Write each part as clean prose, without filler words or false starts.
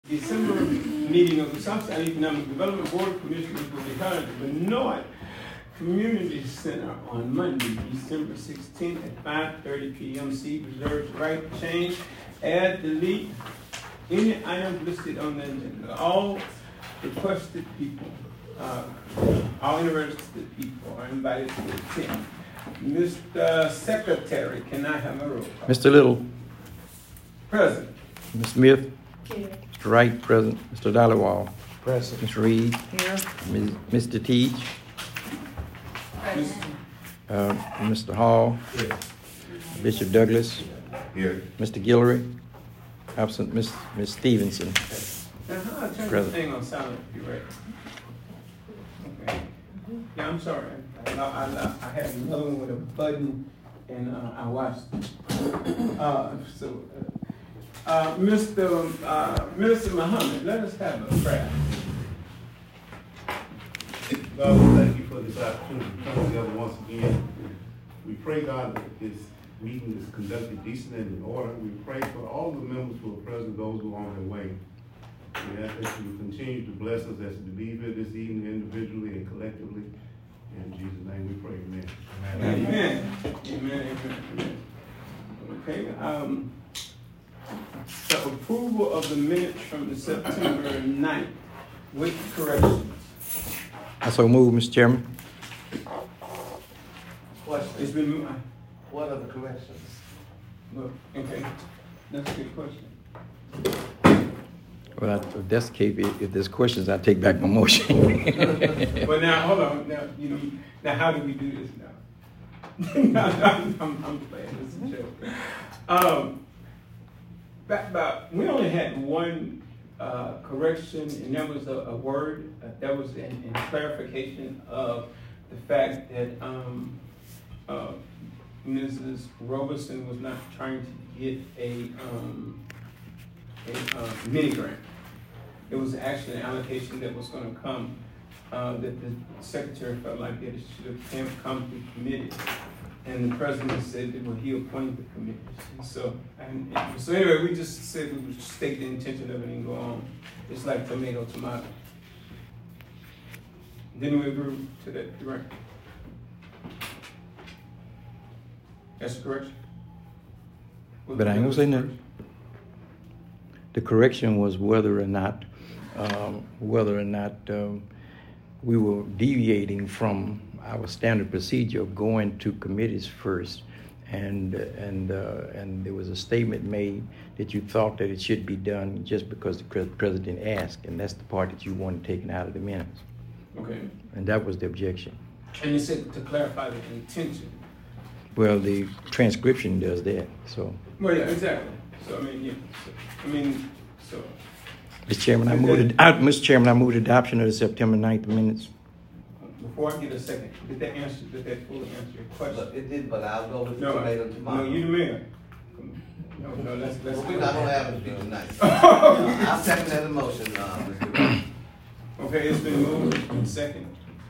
December meeting of the Southside Economic Development Board of Commissioners will be held at the Benoit Community Center on Monday, December 16th at 5:30 p.m. See reserves right to change, add, delete any items listed on the agenda. All requested people, all interested people are invited to attend. Mr. Secretary, can I have a roll call? Mr. Little. Present. Ms. Smith. Here. Mr. Wright, present. Mr. Dollywall. Present. Ms. Reed. Here. Mr. Teach. Mr. Hall. Here. Bishop Douglas. Here. Mr. Guillory. Absent. Ms. Stevenson. Now, how I turn the Present. thing on silent if you're ready? Okay. Yeah, I'm sorry. I had another one with a button, and I watched it. Mr. Muhammad, let us have a prayer. God, we thank you for this opportunity to come together once again. We pray, God, that this meeting is conducted decent and in order. We pray for all the members who are present, those who are on their way. We ask that you continue to bless us as we leave here this evening individually and collectively. In Jesus' name we pray, amen. Amen. Amen. Amen. Okay. The approval of the minutes from the September 9th with corrections. I so move, Mr. Chairman. It's been, What are the corrections? look, okay, that's a good question. Well, if that's the case, if there's questions, I take back my motion. Well, now, hold on, now how do we do this now? I'm playing, this is a joke. We only had one correction, and that was a word, that was in clarification of the fact that Mrs. Roberson was not trying to get a mini grant. It was actually an allocation that was going to come, that the secretary felt like that it should have come to committee. And the president said that, well, he appointed the committees. So anyway, we just said we would state the intention of it and go on. It's like tomato. Didn't we agree to that, right? That's the correction? But I ain't gonna say nothing. The correction was whether or not we were deviating from our standard procedure of going to committees first, and there was a statement made that you thought that it should be done just because the president asked, and that's the part that you wanted taken out of the minutes. Okay. And that was the objection. And you said to clarify the intention. Well, the transcription does that. So. Well, yeah, exactly. So I mean, yeah. So. Mr. Chairman, I move adoption of the September 9th minutes. Before I get a second, did that fully answer your question? It did, but I'll go with No, tomato. no, you the mayor. No, let's. Well, we're not gonna have it be tonight. I'll second that motion, Mr. Brown. Okay, it's been moved and second.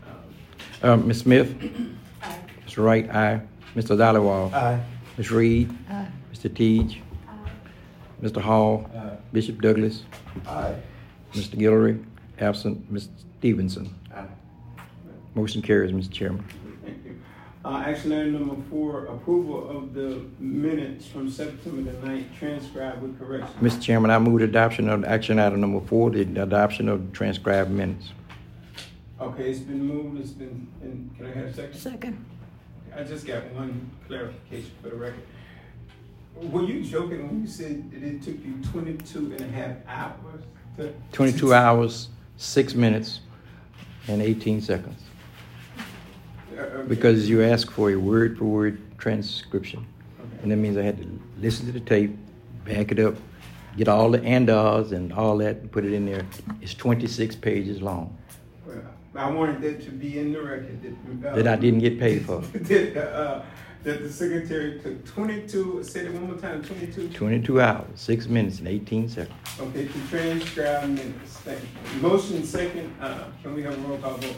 Ms. Smith? Aye. Mr. Wright, aye. Mr. Dollywall? Aye. Ms. Reed? Aye. Mr. Teach? Mr. Hall? Aye. Bishop Douglas? Aye. Mr. Guillory? Absent. Ms. Stevenson? Aye. Motion carries, Mr. Chairman. Thank you. Action item number 4, approval of the minutes from September the 9th, transcribed with corrections. Mr. Chairman, I move adoption of action item number 4, the adoption of transcribed minutes. Okay, it's been moved, and can I have a second? Second. I just got one clarification for the record. Were you joking when you said that it took you 22 and a half hours? 22 hours, 6 minutes, and 18 seconds. Okay. Because you asked for a word-for-word transcription. Okay. And that means I had to listen to the tape, back it up, get all the andas and all that, and put it in there. It's 26 pages long. Well, I wanted that to be in the record That I didn't get paid for. That the secretary took 22, say it one more time, 22? 22 hours, 6 minutes, and 18 seconds. Okay, to transcribe minutes. Thank you. Motion second, can we have a roll call vote?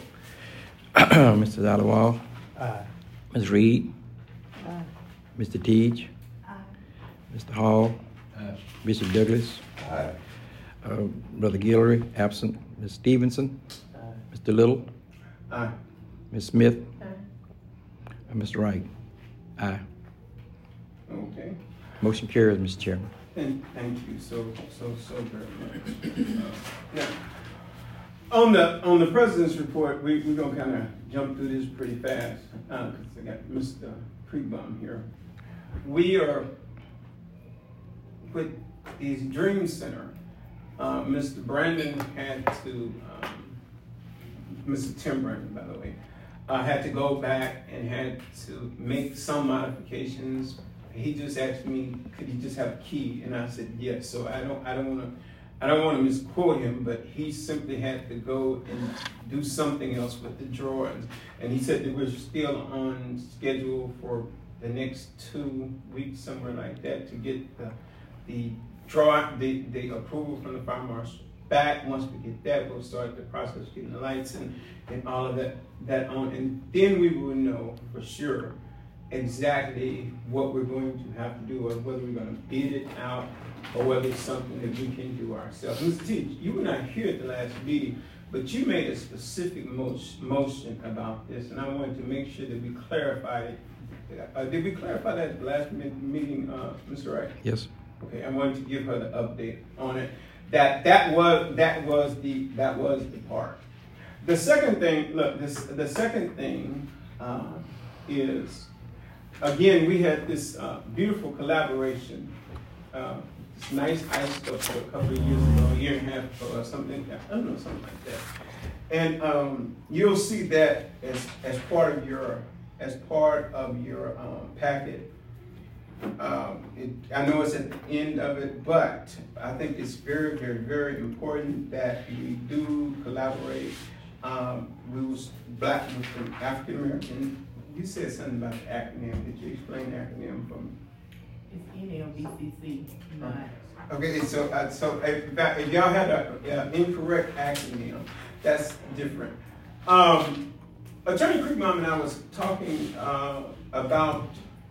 Mr. Dollywall? Aye. Ms. Reed? Aye. Mr. Teach? Aye. Mr. Hall? Aye. Bishop Douglas? Aye. Brother Guillory, absent. Ms. Stevenson? Mr. Little? Aye. Ms. Smith? And Mr. Wright? Aye. Okay. Motion carries, Mr. Chairman. And thank you so very much. Now, on the president's report, we're gonna kind of jump through this pretty fast because I got Mr. Kriegbaum here. We are with his Dream Center. Mr. Brandon had to, Mr. Tim Brandon, by the way, had to go back and had to make some modifications. He just asked me, could he just have a key? And I said yes. So I don't want to misquote him, but he simply had to go and do something else with the drawings. And he said that we're still on schedule for the next 2 weeks, somewhere like that, to get the approval from the fire marshal back. Once we get that, we'll start the process of getting the lights and all of that on. And then we will know for sure exactly what we're going to have to do, or whether we're going to bid it out or whether it's something that we can do ourselves. Mr. Teach, you were not here at the last meeting, but you made a specific motion about this, and I wanted to make sure that we clarified it. Did we clarify that at the last meeting, Mr. Wright? Yes. Okay, I wanted to give her the update on it. That was the part. The second thing, look, the second thing is, again, we had this beautiful collaboration, this nice ice sculpture a couple of years ago, a year and a half ago or something, I don't know, something like that. And you'll see that as part of your packet. I know it's at the end of it, but I think it's very, very, very important that we do collaborate. We was black with the African American. You said something about the acronym. Did you explain the acronym for me? It's NLBCC. Okay, so if y'all had an incorrect acronym, that's different. Attorney Kriegbaum and I was talking about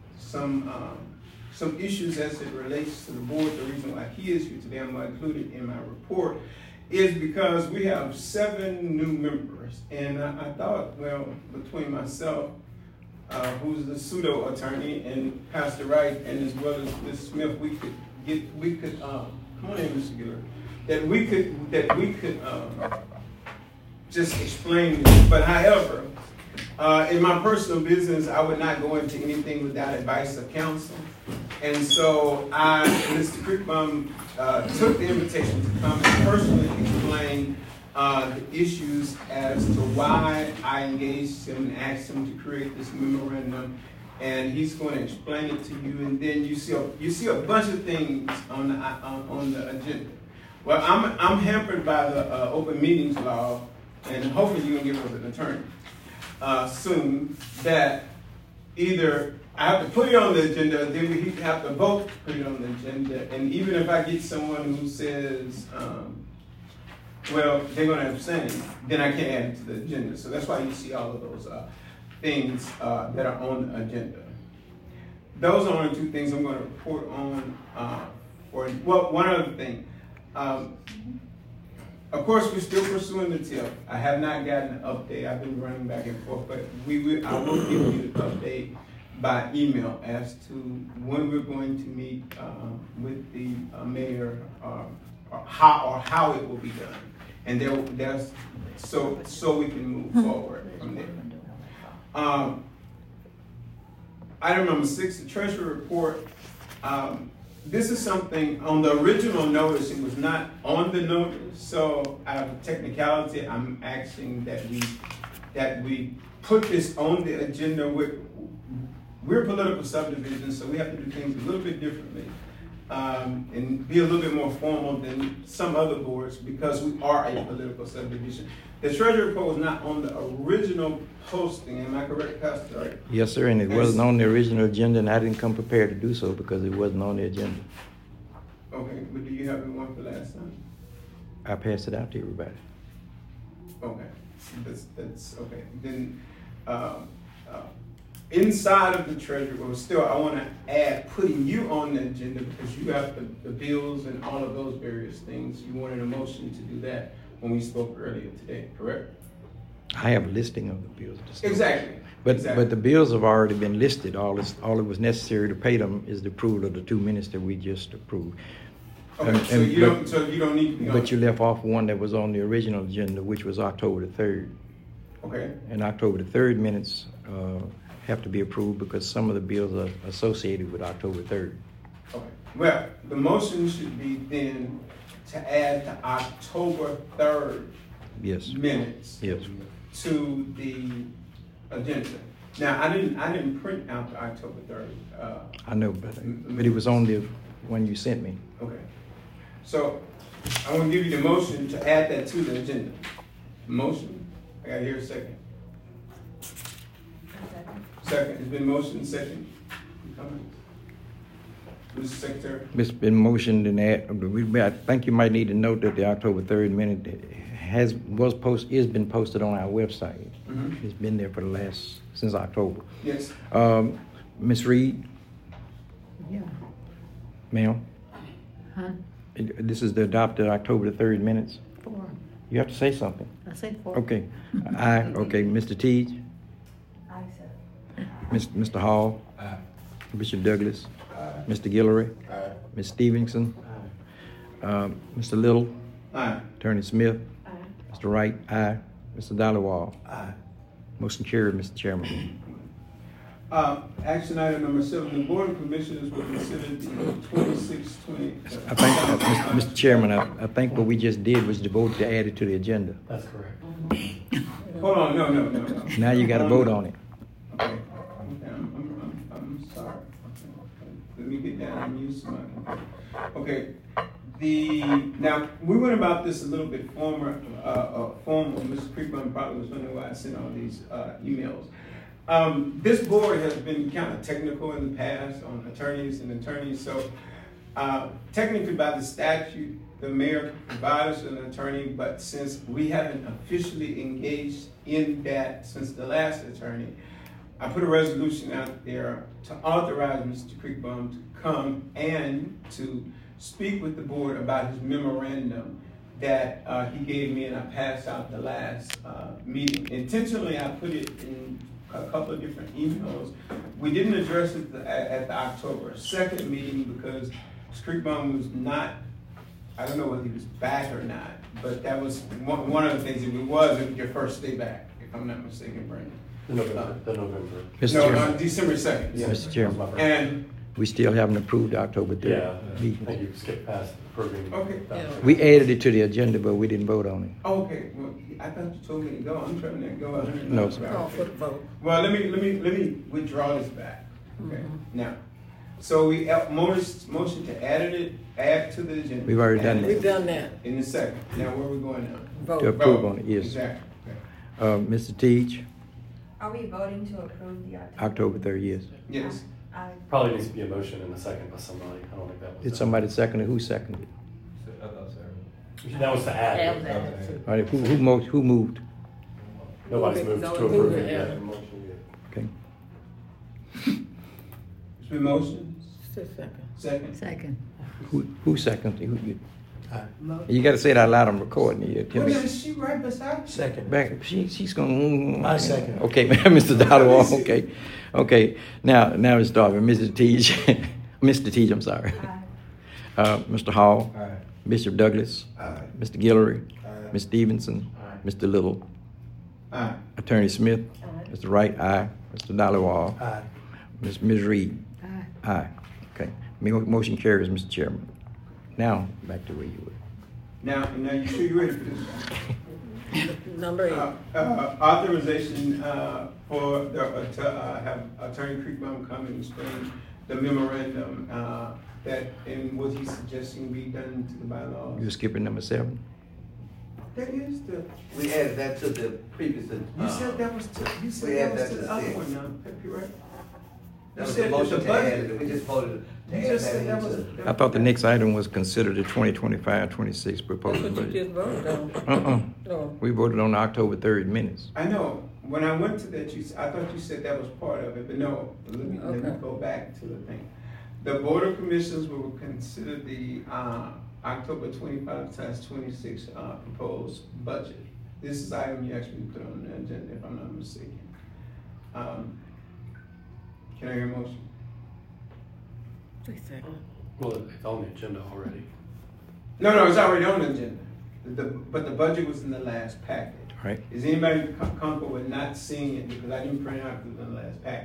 some issues as it relates to the board. The reason why he is here today, I'm going to include it in my report, is because we have 7 new members. And I thought, well, between myself, who's the pseudo attorney, and Pastor Wright, and as well as Ms. Smith, we could come on in, Mr. Giller, that we could just explain this. But however, in my personal business, I would not go into anything without advice of counsel. And so Mr. Kriegbaum took the invitation to come and personally explain the issues as to why I engaged him and asked him to create this memorandum. And he's going to explain it to you. And then you see a bunch of things on the agenda. Well, I'm hampered by the open meetings law, and hopefully you can give us an attorney soon, that either I have to put it on the agenda, then we have to vote to put it on the agenda. And even if I get someone who says, well, they're going to abstain, then I can't add it to the agenda. So that's why you see all of those things that are on the agenda. Those are only 2 things I'm going to report on. One other thing. Of course, we're still pursuing the TIF. I have not gotten an update. I've been running back and forth, but I will give you the update by email as to when we're going to meet with the mayor, or how it will be done, and there's so we can move forward from there. Item number 6, the treasury report. This is something on the original notice. It was not on the notice, so out of technicality, I'm asking that we put this on the agenda. We're political subdivisions, so we have to do things a little bit differently and be a little bit more formal than some other boards because we are a political subdivision. The treasury report was not on the original posting. Am I correct, Pastor? Right? Yes, sir, and it wasn't on the original agenda, and I didn't come prepared to do so because it wasn't on the agenda. Okay, but do you have the one for last time? I passed it out to everybody. Okay, that's okay. Then inside of the treasury, well, still, I want to add putting you on the agenda because you have the bills and all of those various things. You wanted a motion to do that when we spoke earlier today, correct? I have a listing of the bills. Exactly. But Exactly. but the bills have already been listed. All it was necessary to pay them is the approval of the 2 minutes that we just approved. Okay, so you don't need to be on. But you left off one that was on the original agenda, which was October the 3rd. Okay. And October the 3rd minutes have to be approved because some of the bills are associated with October 3rd. Okay. Well, the motion should be then to add the October 3rd Yes. minutes Yes. to the agenda. Now, I didn't print out the October 3rd. I know, but it was on the one you sent me. Okay. So I want to give you the motion to add that to the agenda. Motion. I got to hear a second. Second. It's been motioned. Second. Comments? Mr. Secretary. It's been motioned and I think you might need to note that the October 3rd minute is been posted on our website. Mm-hmm. It's been there for since October. Yes. Ms. Reed, Yeah. ma'am, Huh? this is the adopted October the 3rd minutes. 4. You have to say something. I said 4. Okay. Okay, Mr. Teague, I said. Mr. Hall, Bishop Douglas, Mr. Guillory, Ms. Stevenson, Mr. Little, Aye. Attorney Smith, Aye. Mr. Wright, aye. Mr. Dollywall. Aye. Motion carried, Mr. Chairman. Action item number 7. The Board of Commissioners will consider the 2620. I think, Mr. Chairman, I think what we just did was to vote to add it to the agenda. That's correct. Hold on. No. Now you got to vote on it. Okay. I'm sorry. Okay. Let me get down and use my computer. Okay. Now we went about this a little bit formal. Mr. Creekman probably was wondering why I sent all these emails. This board has been kind of technical in the past on attorneys. So technically by the statute, the mayor can provide us an attorney, but since we haven't officially engaged in that since the last attorney, I put a resolution out there to authorize Mr. Creekbaum to come and to speak with the board about his memorandum that he gave me and I passed out the last meeting. Intentionally, I put it in a couple of different emails. We didn't address it at the October 2nd meeting because Mr. Creekbaum was not, I don't know whether he was back or not, but that was one of the things. It was your first day back, if I'm not mistaken, Brandon. The November. Mr. No, Chairman. on December 2nd. Yeah. Mr. Chairman. That was my first. And We still haven't approved the October 3rd Yeah, I meeting. think you skipped past approving. Okay. that. We added it to the agenda, but we didn't vote on it. okay, well, I thought you told me to go. I'm trying to go 100 No, miles sir. per hour. Call for the vote. Well, let me withdraw this back. Okay. Now, so we motion to add to the agenda. We've already done that. We've done that. In the second. Now, where are we going now? Vote. To approve on it, yes. Exactly. Okay. Mr. Teach, Are we voting to approve the October 3rd, yes. Yes. I Probably needs to be a motion in a second by somebody. I don't think that was. Did done. somebody second it? Who seconded it? That was to add. Add that. All right, who moved? Nobody's moved No to one approve moved it it, yet. Okay. It's been motion. Second. Second. Who seconded it? You got to say it out loud. I'm recording it. Well, then she right beside you. Second. Back, she's going. I second. Okay, Mr. Dollywall. Okay. Now it's starting. Mr. Teach, Mr. Teach. I'm sorry. Mr. Hall, Bishop Douglas, Mr. Guillory, Ms. Stevenson, Mr. Little, Aye. Attorney Smith, Mr. Wright, aye. Mr. Dollywall, Aye. Ms. Reed, aye. Okay. Motion carries, Mr. Chairman. Now back to where you were. Now you sure you're ready for this? Number 8. Authorization to have Attorney Creekbaum come and explain the memorandum that and what he's suggesting be done to the bylaws. You're skipping number 7. That is the. We added that to the previous. You said that was to. You said we that added was that to to the other six. one now. Pepe, right? That You was said the that motion the to add budget. it. We just voted to You add just that said that into. was. I thought the next item was considered the 2025-26 proposed That's what you budget. just voted on. No. We voted on the October 3rd minutes. I know, when I went to that, I thought you said that was part of it, but no, let me go back to the thing. The Board of Commissioners will consider the October 25/26 proposed budget. This is the item you actually put on the agenda, if I'm not mistaken. Can I hear a motion? Well, it's on the agenda already. No, it's already on the agenda. But the budget was in the last packet. Right. Is anybody comfortable with not seeing it because I didn't print it out because it was in the last packet?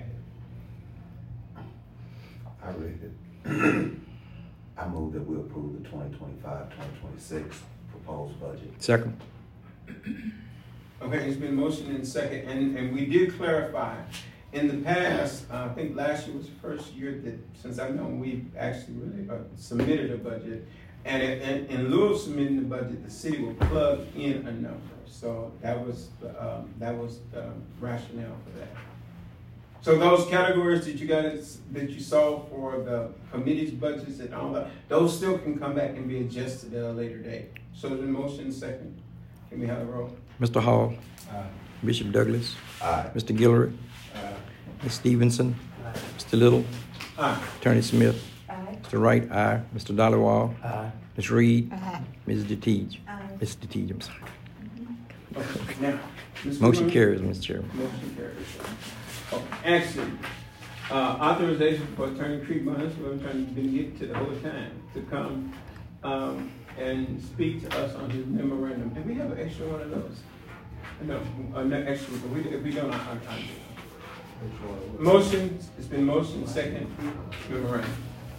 I read it. I move that we approve the 2025-2026 proposed budget. Second. Okay, it's been motioned and second, and we did clarify. In the past, I think last year was the first year that, since I've known, we actually really submitted a budget. And in lieu of submitting the budget, the city will plug in a number. So that was the rationale for that. So those categories that you saw for the committee's budgets and all that, those still can come back and be adjusted at a later date. So the motion second. Can we have a roll? Mr. Hall. Aye. Bishop Douglas. Aye. Mr. Guillory. Ms. Stevenson. Mr. Little. Aye. Attorney Smith. Aye. Mr. Wright. Aye. Mr. Dollywall. Aye. Ms. Reed. Aye. Ms. DeTiege. Aye. Ms. DeTiege, I'm sorry. Okay, now. Mr. Motion Moon? carries, Mr. Chairman. Motion carries. Okay, action. Authorization for Attorney Creekmans, who I'm trying to get to the whole time, to come and speak to us on his memorandum. And we have an extra one of those. No, not extra, but if we don't, I'll do it. Motion, it's been motioned, second, memorandum.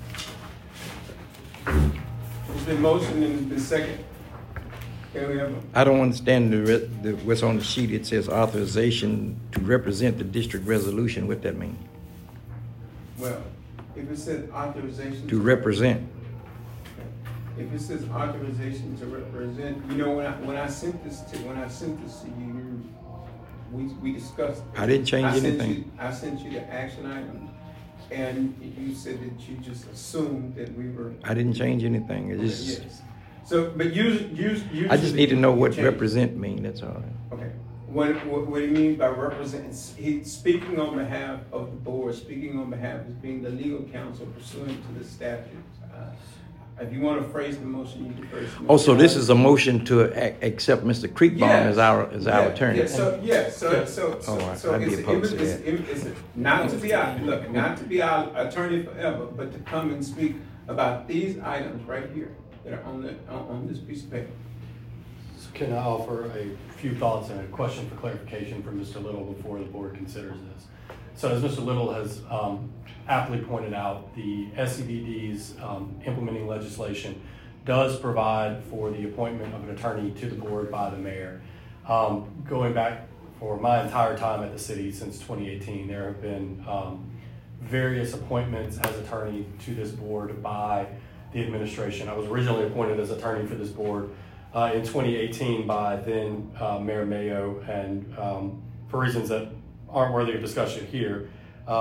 It's been motioned and it's been second. Can we have a? I don't understand what's on the sheet. It says authorization to represent the district resolution. What that mean? Well, if it says authorization. To represent. If it says authorization to represent, you know, when I sent this to you, we discussed. I didn't change anything. I sent you the action items, and you said that you just assumed that we were. I didn't change anything. It just. Yes. So, but usually. I just need to know what change. represent mean. That's all. Okay. What do you mean by represent? He's speaking on behalf of the board, speaking on behalf of being the legal counsel pursuant to the statutes. If you want to phrase the motion, you can phrase the motion. Oh, so this is a motion to accept Mr. Creekbaum as our attorney. Yeah, so I'd be opposed to that. It's not to be our attorney forever, but to come and speak about these items right here that are on this piece of paper. So can I offer a few thoughts and a question for clarification from Mr. Little before the board considers this? So as Mr. Little has aptly pointed out, the SCDD's implementing legislation does provide for the appointment of an attorney to the board by the mayor. Going back for my entire time at the city since 2018, there have been various appointments as attorney to this board by the administration. I was originally appointed as attorney for this board in 2018 by then Mayor Mayo, and for reasons that aren't worthy of discussion here,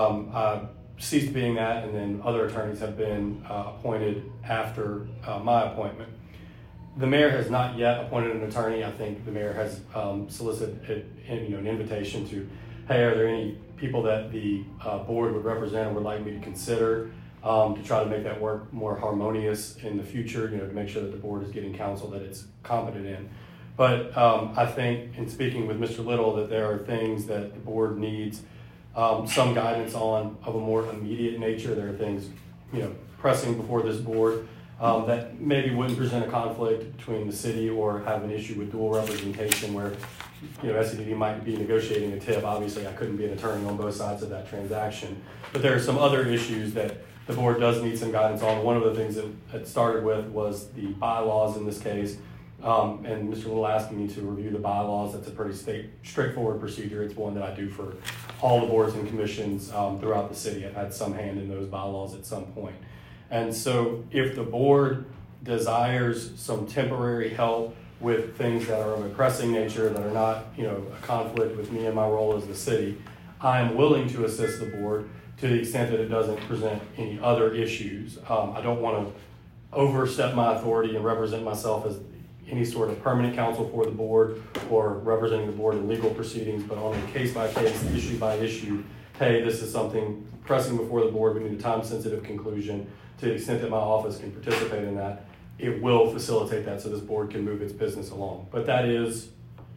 I ceased being that, and then other attorneys have been appointed after my appointment. The mayor has not yet appointed an attorney. I think the mayor has solicited an invitation to, hey, are there any people that the board would represent or would like me to consider to try to make that work more harmonious in the future, to make sure that the board is getting counsel that it's competent in. But I think in speaking with Mr. Little that there are things that the board needs some guidance on of a more immediate nature. There are things, pressing before this board that maybe wouldn't present a conflict between the city or have an issue with dual representation where, SCDD might be negotiating a TIP. Obviously, I couldn't be an attorney on both sides of that transaction. But there are some other issues that the board does need some guidance on. One of the things that it started with was the bylaws in this case. And Mr. Little asking me to review the bylaws. That's a pretty straightforward procedure. It's one that I do for all the boards and commissions throughout the city. I've had some hand in those bylaws at some point. And so if the board desires some temporary help with things that are of a pressing nature, that are not, a conflict with me and my role as the city, I am willing to assist the board to the extent that it doesn't present any other issues. I don't want to overstep my authority and represent myself as any sort of permanent counsel for the board or representing the board in legal proceedings, but on a case-by-case, issue-by-issue, hey, this is something pressing before the board, we need a time-sensitive conclusion. To the extent that my office can participate in that, it will facilitate that so this board can move its business along. But that is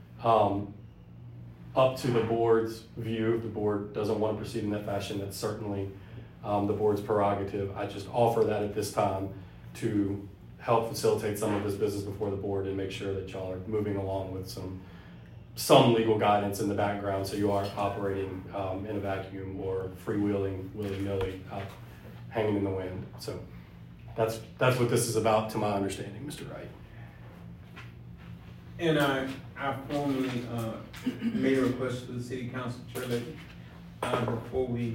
up to the board's view. If the board doesn't want to proceed in that fashion, that's certainly the board's prerogative. I just offer that at this time to help facilitate some of this business before the board and make sure that y'all are moving along with some legal guidance in the background, so you aren't operating in a vacuum or freewheeling willy-nilly hanging in the wind. So that's what this is about, to my understanding, Mr. Wright. And I formally made a request to the city council chair that before we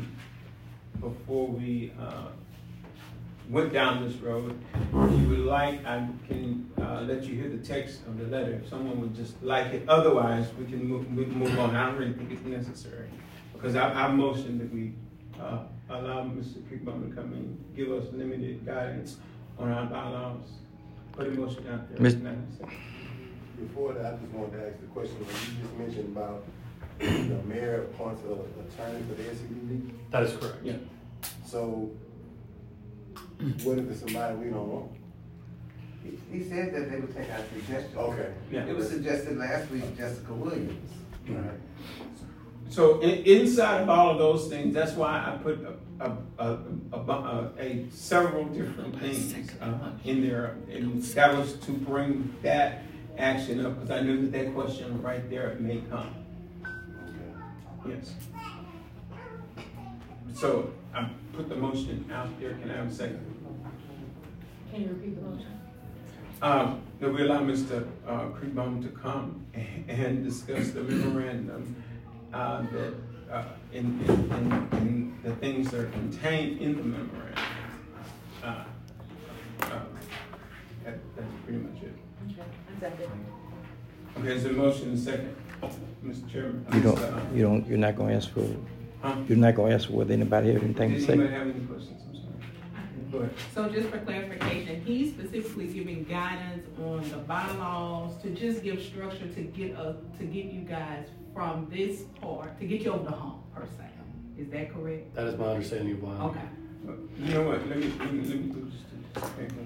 went down this road, if you would like, I can let you hear the text of the letter if someone would just like it. Otherwise, we can move on. I don't really think it's necessary, because I motioned that we allow Mr. Creekbaum to come and give us limited guidance on our bylaws. Put a motion out there. Before that, I just wanted to ask the question, when you just mentioned about the mayor appoints an attorney for the SCDD. That is correct. Yeah. So what if it's somebody we don't want? He said that they would take our suggestions. Okay. Yeah. It was suggested last week, Jessica Williams. Right. So inside of all of those things, that's why I put several different things in there, and that was to bring that action up, because I knew that question right there may come. Yes. So I put the motion out there. Can I have a second? Can you repeat the motion? That we allow Mr. Creekbaum to come and discuss the memorandum that in the things that are contained in the memorandum. That's pretty much it. Okay, second. Okay, is there a motion and a second, Mr. Chairman? You're not going to ask for. Huh? You're not going to ask for whether anybody have anything to Does say. anybody have any questions? I'm sorry. Go ahead. So just for clarification, he's specifically giving guidance on the bylaws to just give structure to get you guys from this part, to get you over the hump, per se. Is that correct? That is my understanding of why. Okay. You know what? Let me do this.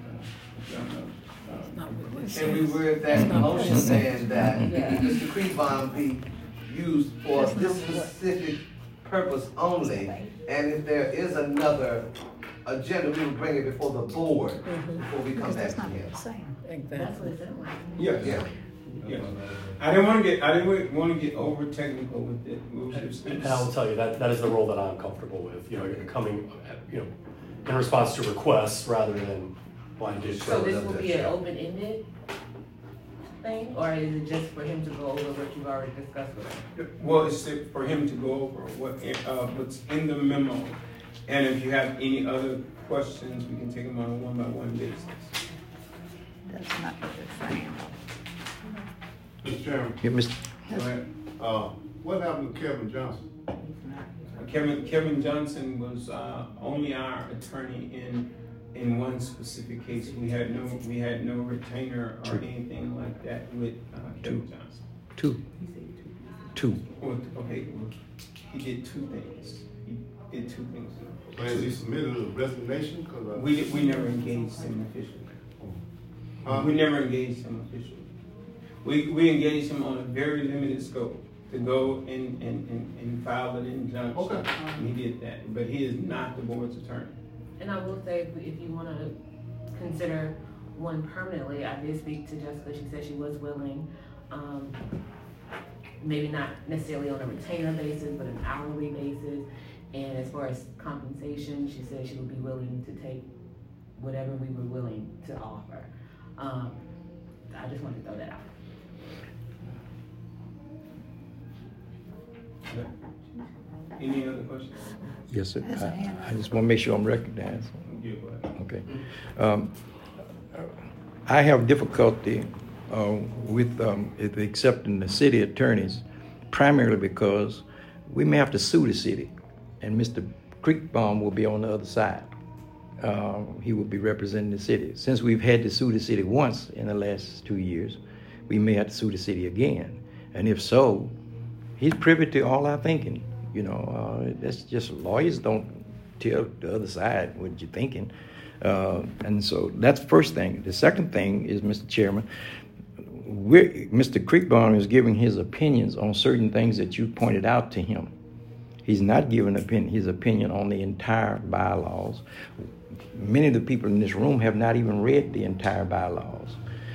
And we read that motion saying that Mr. Creekbaum be used for this specific purpose only, and if there is another agenda, we will bring it before the board before we come back to him. That's what it sounded like. Yes. Yeah. Yes. I didn't want to get over technical with it. And I will tell you that is the role that I'm comfortable with. You're coming, in response to requests rather than blanket. So this will be an open-ended thing, or is it just for him to go over what you've already discussed with him? Well, it's for him to go over what's in the memo, and if you have any other questions, we can take them on a one-by-one basis. That's not what they're saying. Mr. Chairman, Yeah, Mr. Go ahead. what happened to Kevin Johnson? Kevin Johnson was only our attorney in one specific case. We had no retainer or anything like that with Kevin Johnson. Two. Well, okay, well, he did two things. But has he submitted a resignation? We never engaged him officially. We never engaged him officially. We engaged him on a very limited scope to go and file an injunction. Okay. And he did that, but he is not the board's attorney. And I will say, if you want to consider one permanently, I did speak to Jessica. She said she was willing, maybe not necessarily on a retainer basis, but an hourly basis. And as far as compensation, she said she would be willing to take whatever we were willing to offer. I just wanted to throw that out. Any other questions? Yes, sir. I just want to make sure I'm recognized. Yeah, go ahead. Okay. I have difficulty with accepting the city attorneys, primarily because we may have to sue the city, and Mr. Creekbaum will be on the other side. he will be representing the city. Since we've had to sue the city once in the last 2 years, we may have to sue the city again. And if so, he's privy to all our thinking. You know, that's just, lawyers don't tell the other side what you're thinking. And so that's the first thing. The second thing is, Mr. Chairman, Mr. Creekbaum is giving his opinions on certain things that you pointed out to him. He's not giving his opinion on the entire bylaws. Many of the people in this room have not even read the entire bylaws.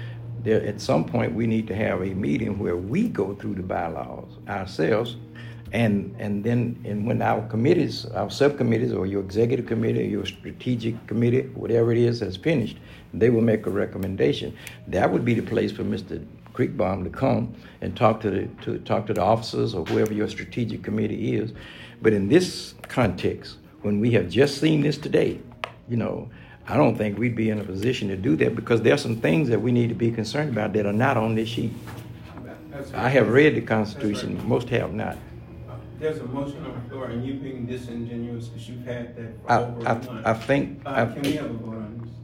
At some point, we need to have a meeting where we go through the bylaws ourselves, and when our committees, our subcommittees, or your executive committee, or your strategic committee, whatever it is, has finished, they will make a recommendation. That would be the place for Mr. Creekbaum to come and talk to the officers or whoever your strategic committee is. But in this context, when we have just seen this today, you know, I don't think we'd be in a position to do that, because there are some things that we need to be concerned about that are not on this sheet. I have read the Constitution. Right. Most have not. There's a motion on the floor, and you're being disingenuous because you've had that for over a month. I think. Can we have a vote on this?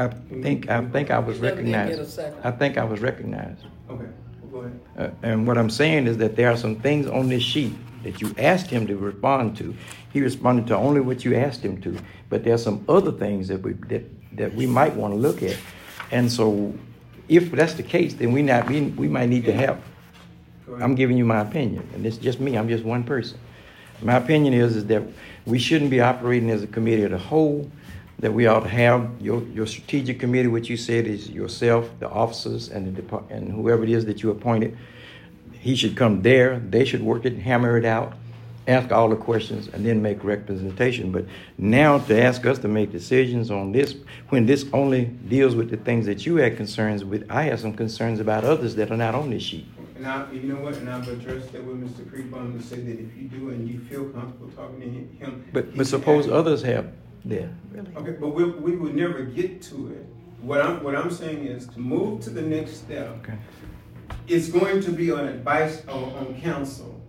I think I was recognized. I think I was recognized. Okay, well, go ahead. And what I'm saying is that there are some things on this sheet that you asked him to respond to. He responded to only what you asked him to. But there are some other things that we might want to look at. And so, if that's the case, then we might need to have. I'm giving you my opinion, and it's just me. I'm just one person. My opinion is that we shouldn't be operating as a committee of the whole. That we ought to have your strategic committee, which you said is yourself, the officers, and whoever it is that you appointed. He should come there. They should work it, hammer it out, ask all the questions, and then make representation. But now to ask us to make decisions on this, when this only deals with the things that you had concerns with, I have some concerns about others that are not on this sheet. And you know what? And I've addressed that with Mr. Creekbaum to say that if you do and you feel comfortable talking to him, but suppose others have. Yeah, really. Okay, but we would never get to it. What I'm saying is to move to the next step. Okay. It's going to be on advice on counsel,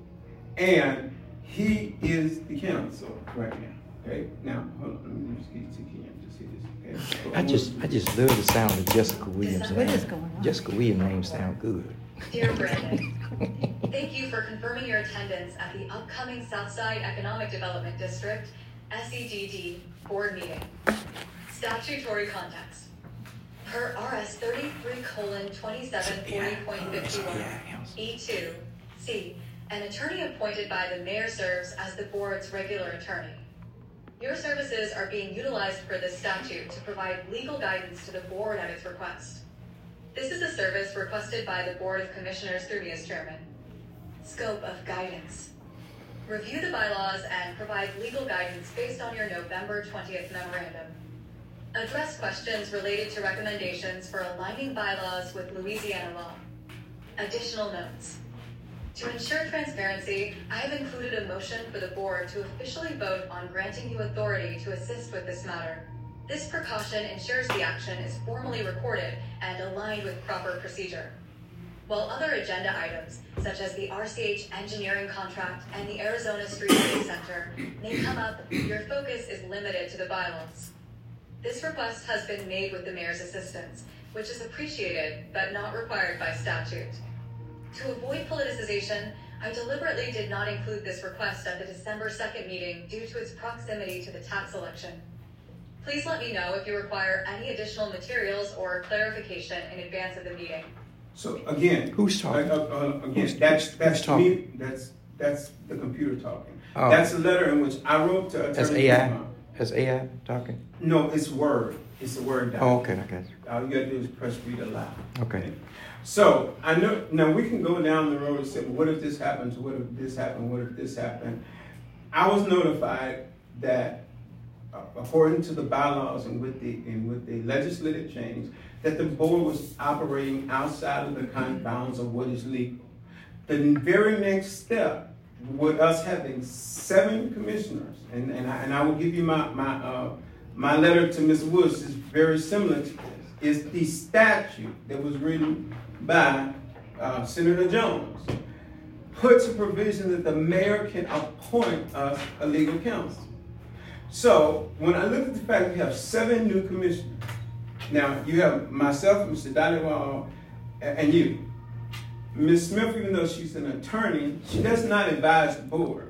and he is the counsel right now. Okay. Now, hold on. Let me just get to Ken to see this. Okay. I just love the sound of Jessica Williams' name. What is going on? Jessica Williams' name sound good. Dear Brandon, thank you for confirming your attendance at the upcoming Southside Economic Development District SEDD board meeting. Statutory context. Per RS 33:2740.51 E2 C, an attorney appointed by the mayor serves as the board's regular attorney. Your services are being utilized per this statute to provide legal guidance to the board at its request. This is a service requested by the Board of Commissioners through me as chairman. Scope of guidance. Review the bylaws and provide legal guidance based on your November 20th memorandum. Address questions related to recommendations for aligning bylaws with Louisiana law. Additional notes. To ensure transparency, I have included a motion for the board to officially vote on granting you authority to assist with this matter. This precaution ensures the action is formally recorded and aligned with proper procedure. While other agenda items, such as the RCH engineering contract and the Arizona Street Lighting Center, may come up, your focus is limited to the bylaws. This request has been made with the mayor's assistance, which is appreciated but not required by statute. To avoid politicization, I deliberately did not include this request at the December 2nd meeting due to its proximity to the tax election. Please let me know if you require any additional materials or clarification in advance of the meeting. So again, who's talking? Again, that's talking? me. That's the computer talking. Oh. That's a letter in which I wrote to Attorney. That's AI. That's AI talking. No, it's Word. It's a Word document. Oh, okay, okay. All you gotta do is press read aloud. Okay. So I know now we can go down the road and say, well, what if this happens? What if this happened? What if this happened? I was notified that according to the bylaws and with the legislative change, that the board was operating outside of the confines of what is legal. The very next step, with us having 7 commissioners, and I will give you my letter to Ms. Woods is very similar to this, is the statute that was written by Senator Jones puts a provision that the mayor can appoint us a legal counsel. So when I look at the fact that we have 7 new commissioners, now you have myself, Mr. Dhaliwal, and you. Ms. Smith, even though she's an attorney, she does not advise the board.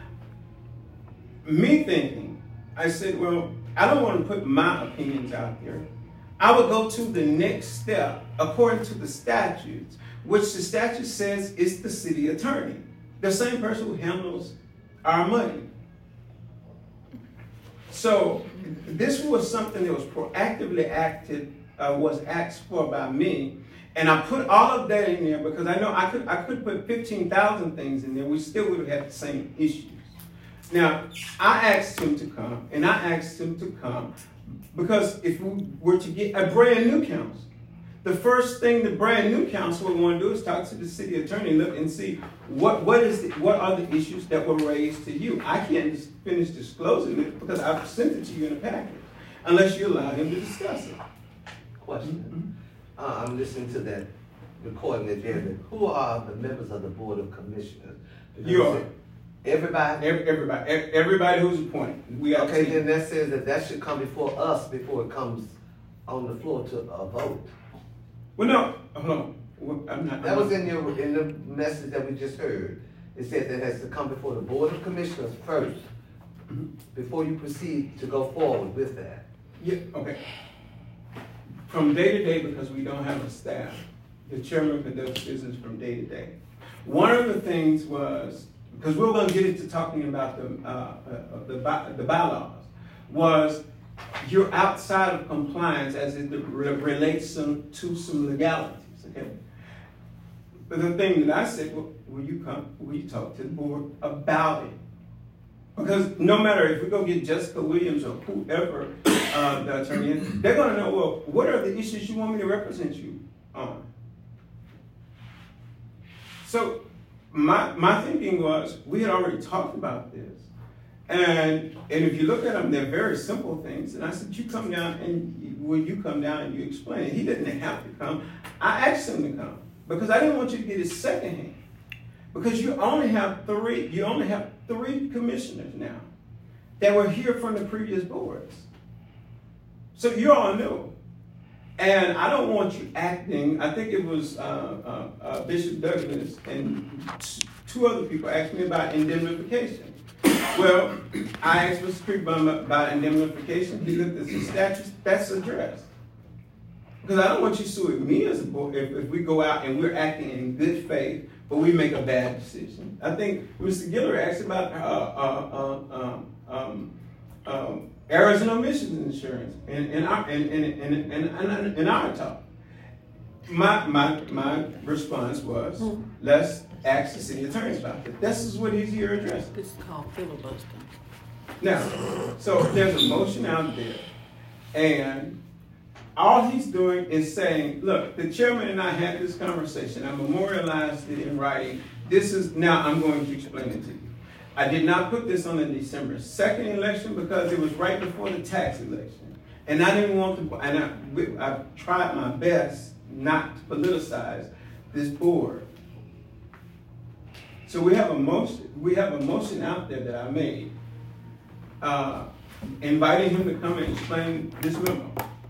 Me thinking, I said, well, I don't want to put my opinions out there. I would go to the next step according to the statutes, which the statute says is the city attorney, the same person who handles our money. So this was something that was proactively was asked for by me. And I put all of that in there because I know I could put 15,000 things in there. We still would have had the same issues. Now, I asked him to come, and I asked him to come because if we were to get a brand new council, the first thing the brand new council would want to do is talk to the city attorney and look and see what are the issues that were raised to you. I can't just finish disclosing it because I've sent it to you in a package unless you allow him to discuss it. Question. I'm listening to that recording that you had. Who are the members of the Board of Commissioners? You are. Everybody? Everybody who's appointed. We are okay, then that says that should come before us before it comes on the floor to a vote. Well, no, hold on. I'm not. That was in the message that we just heard. It said that it has to come before the Board of Commissioners first before you proceed to go forward with that. Yeah, okay. From day to day, because we don't have a staff, the chairman conducts business from day to day. One of the things was, because we're going to get into talking about the bylaws, was you're outside of compliance as it relates to some legalities, okay? But the thing that I said, well, will you talk to the board about it? Because no matter if we go get Jessica Williams or whoever the attorney is, they're going to know, well, what are the issues you want me to represent you on? So my thinking was, we had already talked about this. And if you look at them, they're very simple things. And I said, you come down and will you come down and you explain it? He didn't have to come. I asked him to come because I didn't want you to get his second hand. Because you only have three commissioners now that were here from the previous boards. So you're all new. And I don't want you acting, I think it was Bishop Douglas and 2 other people asked me about indemnification. Well, I asked Mr. Creekbaum about indemnification. He looked at the statutes, that's addressed. Because I don't want you suing me as a board if we go out and we're acting in good faith, but we make a bad decision. I think Mr. Giller asked about errors and omissions insurance in our talk. My response was, let's ask the city attorney about it. This is what he's here addressing. This is called filibustering. Now, so there's a motion out there, and all he's doing is saying, look, the chairman and I had this conversation. I memorialized it in writing. Now I'm going to explain it to you. I did not put this on the December 2nd election because it was right before the tax election. And I didn't want to, and I tried my best not to politicize this board. So we have a motion out there that I made, inviting him to come and explain this memo.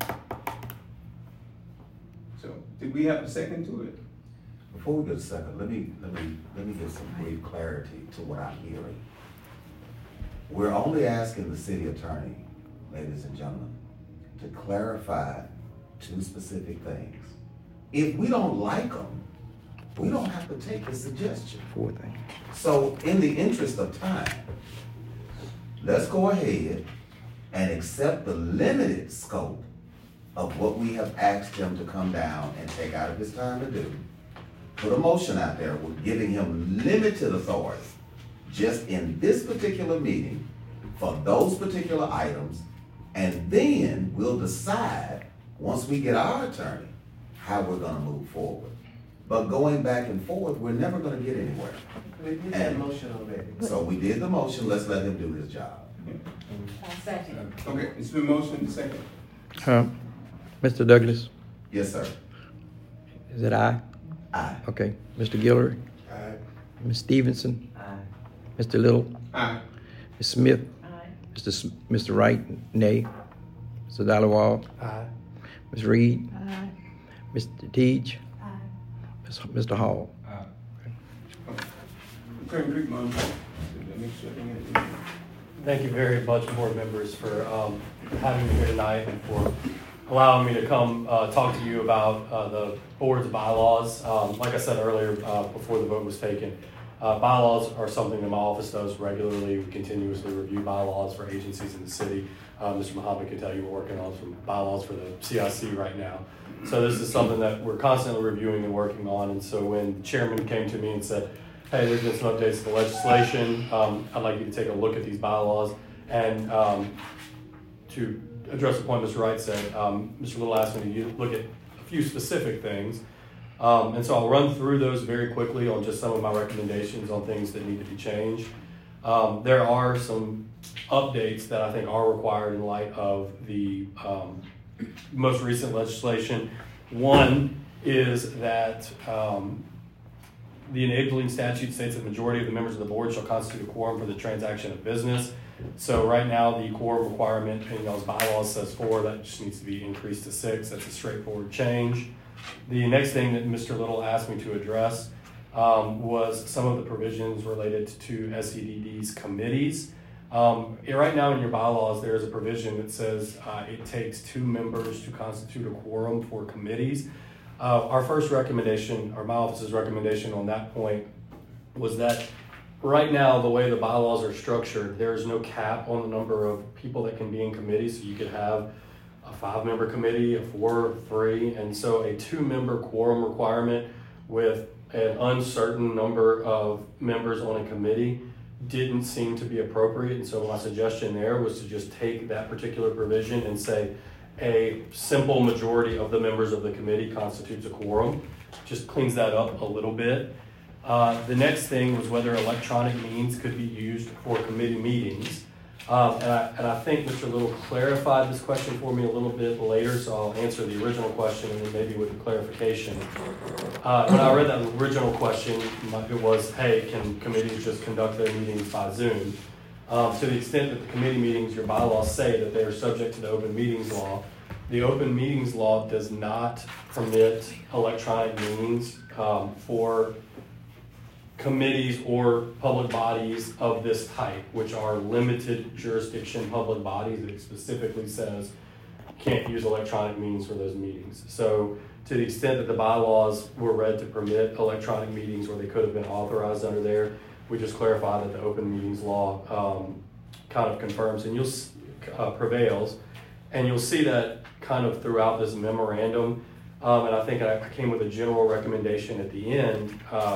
So did we have a second to it? Before we get a second, let me get some brief clarity to what I'm hearing. We're only asking the city attorney, ladies and gentlemen, to clarify 2 specific things. If we don't like them, we don't have to take the suggestion. 4 things. So in the interest of time, let's go ahead and accept the limited scope of what we have asked him to come down and take out of his time to do. Put a motion out there with giving him limited authority just in this particular meeting for those particular items, and then we'll decide, once we get our attorney, how we're going to move forward. But going back and forth, we're never going to get anywhere. We did that motion already. So we did the motion, let's let him do his job. Second. Okay, it's been motioned to second. Mr. Douglas? Yes, sir. Is it aye? Aye. Okay. Mr. Guillory? Aye. Ms. Stevenson? Aye. Mr. Little? Aye. Ms. Smith? Aye. Mr. Wright, nay. Mr. Dhaliwal. Aye. Ms. Reed. Aye. Mr. Teach. Aye. Mr. Hall. Thank you very much, board members, for having me here tonight and for allowing me to come talk to you about the board's bylaws. Like I said earlier, before the vote was taken, bylaws are something that my office does regularly. We continuously review bylaws for agencies in the city. Mr. Muhammad can tell you we're working on some bylaws for the CIC right now. So this is something that we're constantly reviewing and working on. And so when the chairman came to me and said, hey, there's been some updates to the legislation, I'd like you to take a look at these bylaws. And to address the point Mr. Wright said, Mr. Little asked me to look at a few specific things. And so I'll run through those very quickly on just some of my recommendations on things that need to be changed. There are some updates that I think are required in light of the most recent legislation. One is that the enabling statute states that the majority of the members of the board shall constitute a quorum for the transaction of business. So right now the quorum requirement in y'all's bylaws says 4. That just needs to be increased to 6. That's a straightforward change. The next thing that Mr. Little asked me to address was some of the provisions related to SEDD's committees. Right now in your bylaws, there's a provision that says it takes 2 members to constitute a quorum for committees. Our first recommendation, or my office's recommendation on that point, was that right now, the way the bylaws are structured, there's no cap on the number of people that can be in committees. So you could have a 5-member committee, a 4, 3, and so a 2-member quorum requirement with an uncertain number of members on a committee didn't seem to be appropriate. And so my suggestion there was to just take that particular provision and say a simple majority of the members of the committee constitutes a quorum. Just cleans that up a little bit. The next thing was whether electronic means could be used for committee meetings. And I think Mr. Little clarified this question for me a little bit later, so I'll answer the original question and then maybe with a clarification. When I read that original question, it was, hey, can committees just conduct their meetings by Zoom? To the extent that the committee meetings, your bylaws say that they are subject to the open meetings law. The open meetings law does not permit electronic means for committees or public bodies of this type, which are limited jurisdiction public bodies. That specifically says can't use electronic means for those meetings. So to the extent that the bylaws were read to permit electronic meetings where they could have been authorized under there, we just clarify that the open meetings law kind of confirms and prevails. And you'll see that kind of throughout this memorandum. And I think I came with a general recommendation at the end.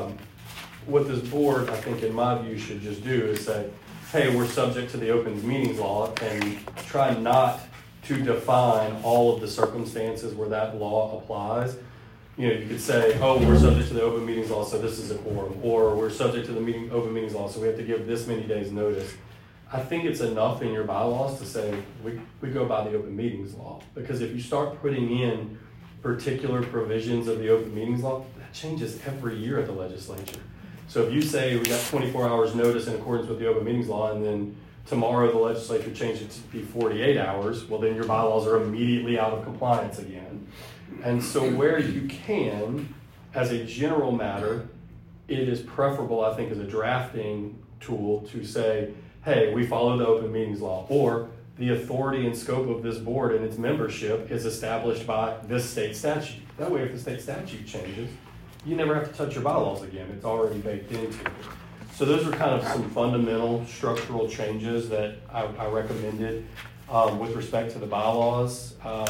What this board, I think in my view, should just do is say, hey, we're subject to the open meetings law, and try not to define all of the circumstances where that law applies. You know, you could say, oh, we're subject to the open meetings law, so this is a quorum, or we're subject to the open meetings law, so we have to give this many days notice. I think it's enough in your bylaws to say we go by the open meetings law, because if you start putting in particular provisions of the open meetings law, that changes every year at the legislature. So if you say we got 24 hours notice in accordance with the open meetings law, and then tomorrow the legislature changed it to be 48 hours, well then your bylaws are immediately out of compliance again. And so where you can, as a general matter, it is preferable, I think, as a drafting tool to say, hey, we follow the open meetings law, or the authority and scope of this board and its membership is established by this state statute. That way, if the state statute changes, you never have to touch your bylaws again. It's already baked into it. So those are kind of some fundamental structural changes that I recommended with respect to the bylaws.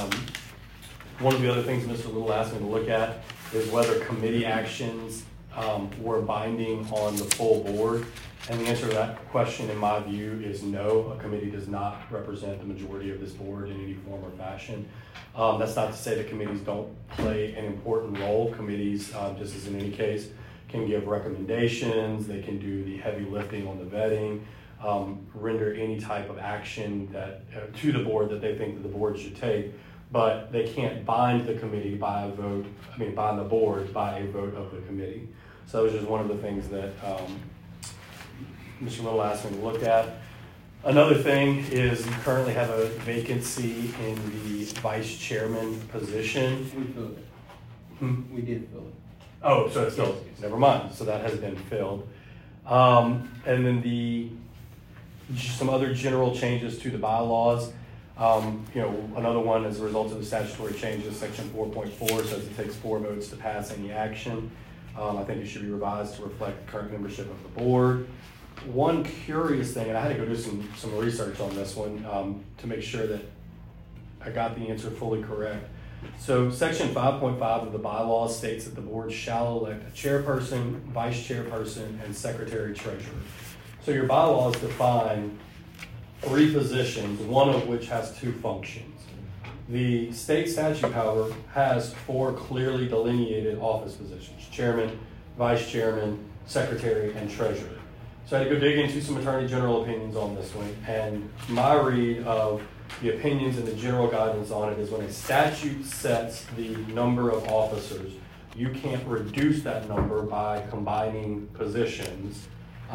One of the other things Mr. Little asked me to look at is whether committee actions were binding on the full board. And the answer to that question, in my view, is no. A committee does not represent the majority of this board in any form or fashion. That's not to say that committees don't play an important role. Committees, just as in any case, can give recommendations. They can do the heavy lifting on the vetting, render any type of action that to the board that they think that the board should take. But they can't bind the committee by a vote. Bind the board by a vote of the committee. So that was just one of the things that Mr. Little asked me to look at. Another thing is you currently have a vacancy in the vice chairman position. We filled it. We did fill it. Oh, so it's filled. Never mind. So that has been filled. And then some other general changes to the bylaws. Another one as a result of the statutory changes, section 4.4 says it takes 4 votes to pass any action. I think it should be revised to reflect the current membership of the board. One curious thing, and I had to go do some research on this one to make sure that I got the answer fully correct. So section 5.5 of the bylaws states that the board shall elect a chairperson, vice chairperson, and secretary treasurer. So your bylaws define 3 positions, one of which has 2 functions. The state statute, however, has 4 clearly delineated office positions: chairman, vice chairman, secretary, and treasurer. So I had to go dig into some attorney general opinions on this one, and my read of the opinions and the general guidance on it is when a statute sets the number of officers, you can't reduce that number by combining positions.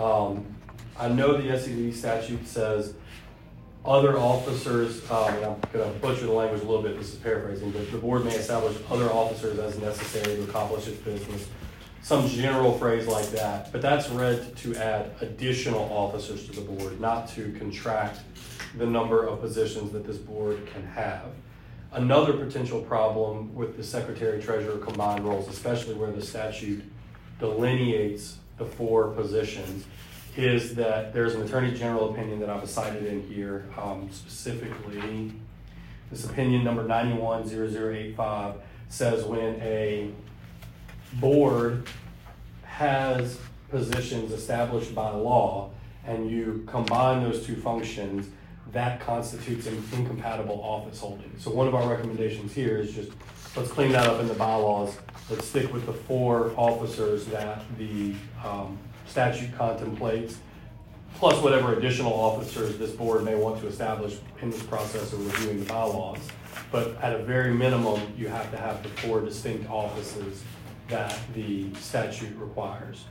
I know the SED statute says other officers, and I'm going to butcher the language a little bit, this is paraphrasing, but the board may establish other officers as necessary to accomplish its business. Some general phrase like that, but that's read to add additional officers to the board, not to contract the number of positions that this board can have. Another potential problem with the secretary-treasurer combined roles, especially where the statute delineates the 4 positions, is that there's an attorney general opinion that I've cited in here, specifically this opinion number 910085 says when a board has positions established by law and you combine those 2 functions, that constitutes an incompatible office holding. So one of our recommendations here is just, let's clean that up in the bylaws. Let's stick with the 4 officers that the statute contemplates, plus whatever additional officers this board may want to establish in this process of reviewing the bylaws. But at a very minimum, you have to have the 4 distinct offices that the statute requires.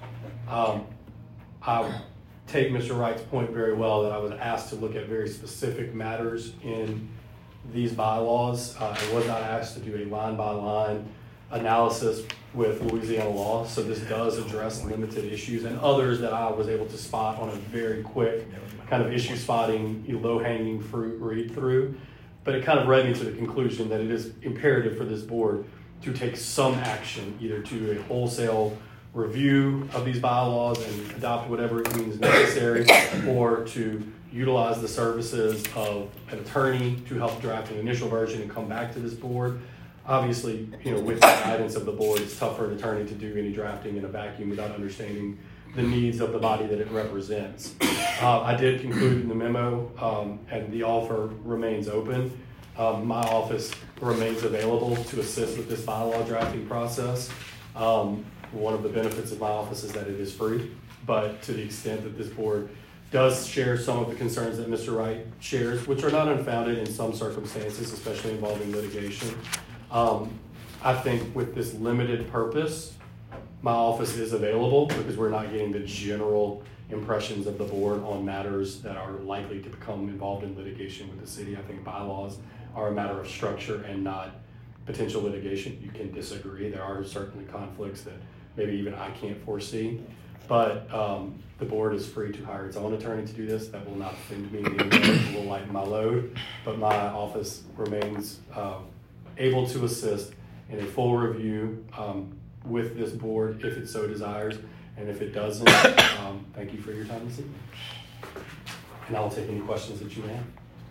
I take Mr. Wright's point very well that I was asked to look at very specific matters in these bylaws. I was not asked to do a line-by-line analysis with Louisiana law, so this does address limited issues and others that I was able to spot on a very quick kind of issue spotting, low-hanging fruit read through. But it kind of led me to the conclusion that it is imperative for this board to take some action, either to a wholesale review of these bylaws and adopt whatever it means necessary, or to utilize the services of an attorney to help draft an initial version and come back to this board. Obviously, with the guidance of the board, it's tough for an attorney to do any drafting in a vacuum without understanding the needs of the body that it represents. I did conclude in the memo, and the offer remains open. My office remains available to assist with this bylaw drafting process. One of the benefits of my office is that it is free, but to the extent that this board does share some of the concerns that Mr. Wright shares, which are not unfounded in some circumstances, especially involving litigation, I think with this limited purpose, my office is available because we're not getting the general impressions of the board on matters that are likely to become involved in litigation with the city. I think bylaws are a matter of structure and not potential litigation. You can disagree. There are certainly conflicts that maybe even I can't foresee, but the board is free to hire its own attorney to do this. That will not offend me in any way. It will lighten my load, but my office remains able to assist in a full review with this board if it so desires, and if it doesn't, thank you for your time this evening. And I'll take any questions that you may have.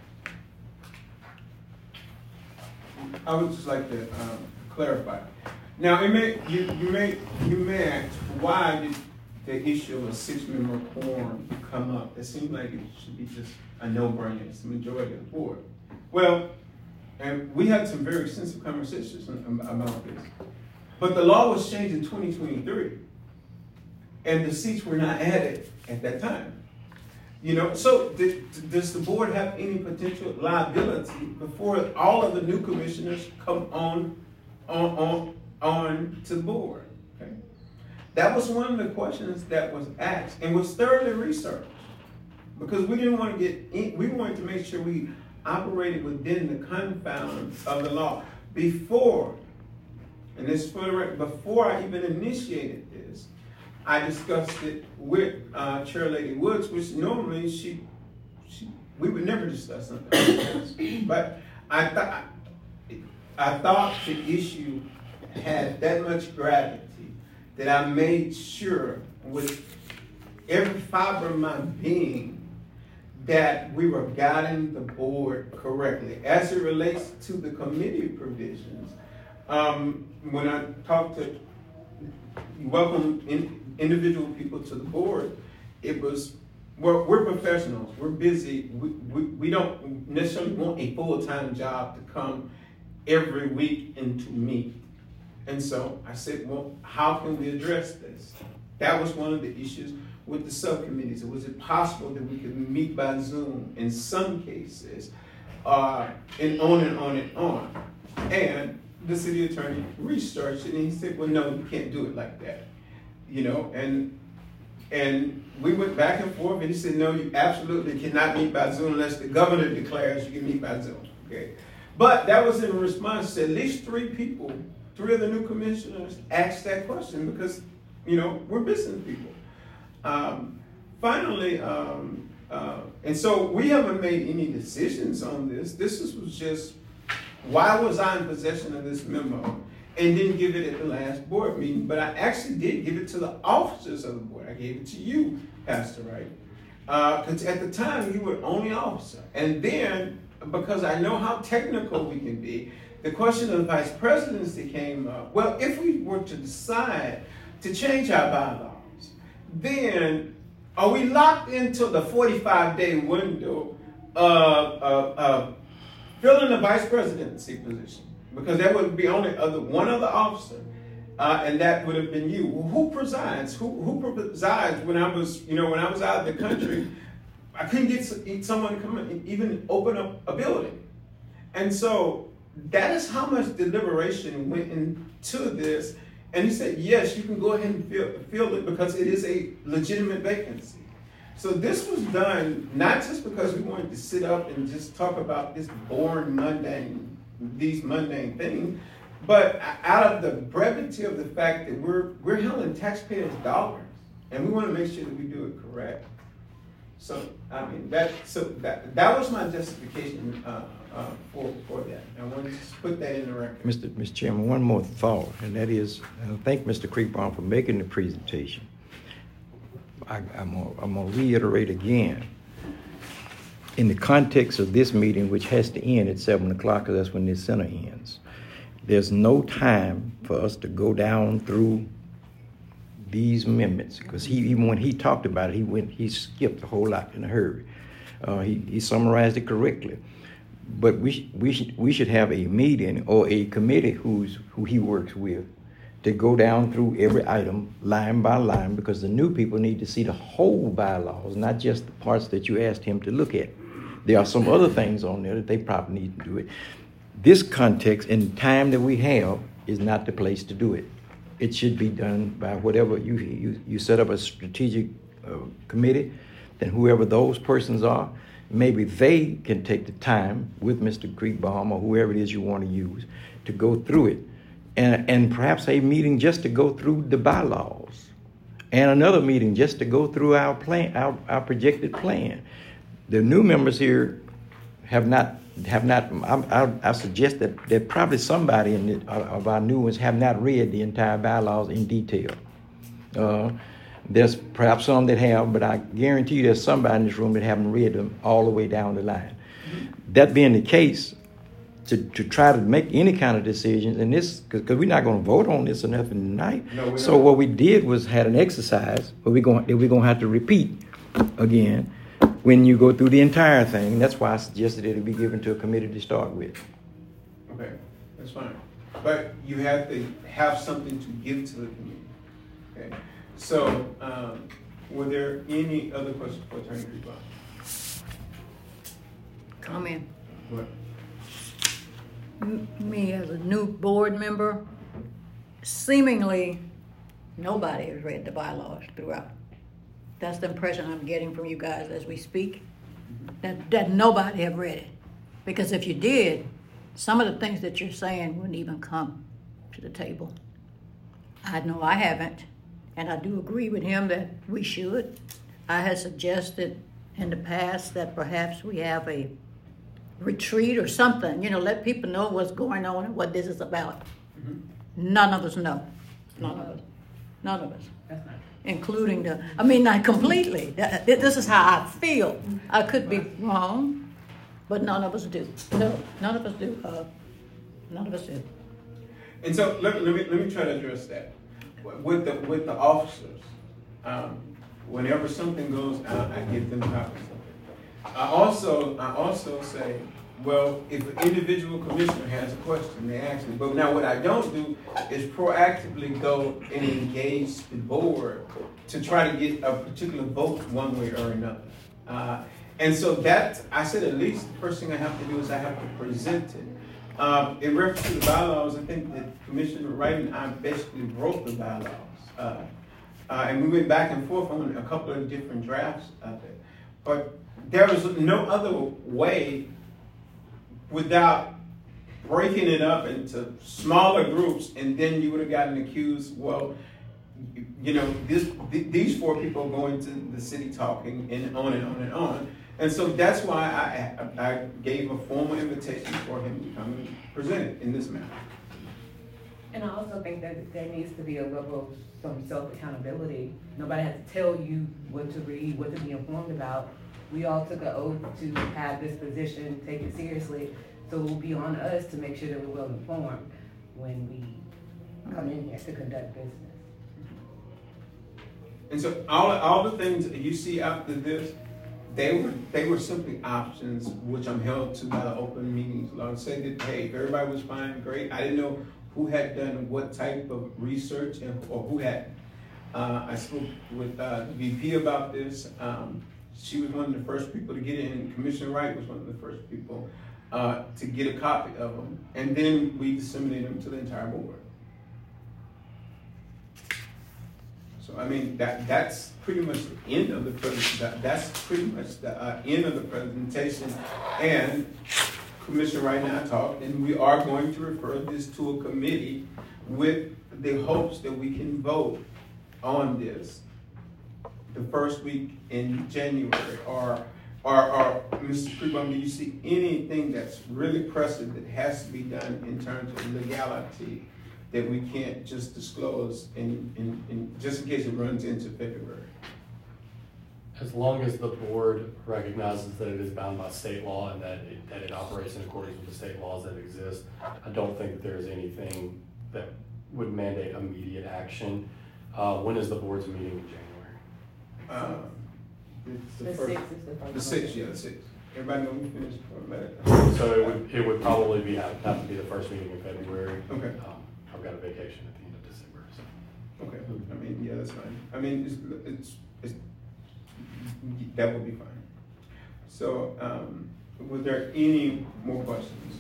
I would just like to clarify. Now, you may ask, why did the issue of a 6-member quorum come up? It seems like it should be just a no-brainer. It's the majority of the board. Well, and we had some very extensive conversations about this. But the law was changed in 2023, and the seats were not added at that time. So does the board have any potential liability before all of the new commissioners come on to the board? Okay, that was one of the questions that was asked and was thoroughly researched because we didn't want to we wanted to make sure we operated within the confines of the law. Before I even initiated this, I discussed it with Chair Lady Woods, which normally we would never discuss something like this. But I thought the issue had that much gravity that I made sure with every fiber of my being that we were guiding the board correctly. As it relates to the committee provisions, when I talked to welcome individual people to the board, it was, well, we're professionals, we're busy, we don't necessarily want a full-time job to come every week and to meet. And so I said, well, how can we address this? That was one of the issues with the subcommittees. Was it possible that we could meet by Zoom in some cases, and on and on and on? And the city attorney researched it, and he said, well, no, you can't do it like that. You know, and we went back and forth, and he said, no, you absolutely cannot meet by Zoom unless the governor declares you can meet by Zoom, okay? But that was in response to at least three of the new commissioners asked that question because, you know, we're business people. Finally, and so we haven't made any decisions on this. This was just, why was I in possession of this memo and didn't give it at the last board meeting? But I actually did give it to the officers of the board. I gave it to you, Pastor Wright. Because at the time, you were only officer. And then, because I know how technical we can be, the question of the vice presidency came up. Well, if we were to decide to change our bylaws, then are we locked into the 45-day window of filling the vice presidency position? Because there would be only one other officer, and that would have been you. Well, who presides? Who presides when I was out of the country? I couldn't get someone to come and even open up a building. And so that is how much deliberation went into this. And he said, yes, you can go ahead and fill it because it is a legitimate vacancy. So this was done not just because we wanted to sit up and just talk about this boring, these mundane things, but out of the brevity of the fact that we're handling taxpayers' dollars, and we want to make sure that we do it correct. So I mean that was my justification for that. I wanted to put that in the record. Mr. Chairman, one more thought, and that is, thank Mr. Kriegbaum for making the presentation. I'm going to reiterate again, in the context of this meeting, which has to end at 7 o'clock, because that's when this center ends, there's no time for us to go down through these amendments, because even when he talked about it, he skipped a whole lot in a hurry. He summarized it correctly. But we should have a meeting or a committee who he works with to go down through every item line by line, because the new people need to see the whole bylaws, not just the parts that you asked him to look at. There are some other things on there that they probably need to do it. This context and time that we have is not the place to do it. It should be done by whatever you set up a strategic committee, then whoever those persons are, maybe they can take the time with Mr. Kriegbaum or whoever it is you want to use to go through it. And perhaps a meeting just to go through the bylaws, and another meeting just to go through our plan, our projected plan. The new members here have not. I suggest that probably somebody of our new ones have not read the entire bylaws in detail. There's perhaps some that have, but I guarantee you there's somebody in this room that haven't read them all the way down the line. That being the case, to try to make any kind of decisions, and this, because we're not going to vote on this or nothing tonight. No, so what we did was had an exercise, but we're going to have to repeat again when you go through the entire thing. That's why I suggested it be given to a committee to start with. Okay, that's fine. But you have to have something to give to the committee. Okay. So, were there any other questions for Attorney Kriegbaum? Comment. What? Me as a new board member, seemingly nobody has read the bylaws throughout. That's the impression I'm getting from you guys as we speak, that nobody have read it. Because if you did, some of the things that you're saying wouldn't even come to the table. I know I haven't, and I do agree with him that we should. I had suggested in the past that perhaps we have a retreat or something, let people know what's going on and what this is about. Mm-hmm. None of us know. None of us. That's not true. Including not completely. This is how I feel. I could be wrong, but none of us do. No, none of us do. None of us do. And so let me try to address that with the officers. Whenever something goes out, I give them copies of it. I also say, well, if an individual commissioner has a question, they ask me. But now what I don't do is proactively go and engage the board to try to get a particular vote one way or another. And so that, I said at least the first thing I have to do is I have to present it. In reference to the bylaws, I think that Commissioner Wright and I basically wrote the bylaws. And we went back and forth on a couple of different drafts of it. But there was no other way without breaking it up into smaller groups, and then you would have gotten accused, well, these four people are going to the city talking and on and on and on. And so that's why I gave a formal invitation for him to come and present it in this manner. And I also think that there needs to be a level of some self-accountability. Nobody has to tell you what to read, what to be informed about. We all took an oath to have this position, take it seriously, so it will be on us to make sure that we're well informed when we come in here to conduct business. And so all the things that you see after this, they were simply options which I'm held to by the open meetings law. Said that, hey, if everybody was fine, great. I didn't know who had done what type of research or who had. I spoke with the VP about this. She was one of the first people to get in. Commissioner Wright was one of the first people to get a copy of them. And then we disseminated them to the entire board. So, that's pretty much the end of the presentation. That's pretty much the end of the presentation. And Commissioner Wright and I talked, and we are going to refer this to a committee with the hopes that we can vote on this the first week in January. Or Mr. Creebum, do you see anything that's really pressing that has to be done in terms of legality that we can't just disclose in just in case it runs into February? As long as the board recognizes that it is bound by state law and that it operates in accordance with the state laws that exist, I don't think that there is anything that would mandate immediate action. When is the board's meeting in January? The 6th is the first. The 6th, yeah, the 6th. Everybody know we finished? So it would probably have to be the first meeting in February. Okay. I've got a vacation at the end of December. So. Okay. Yeah, that's fine. It's that would be fine. So, was there any more questions?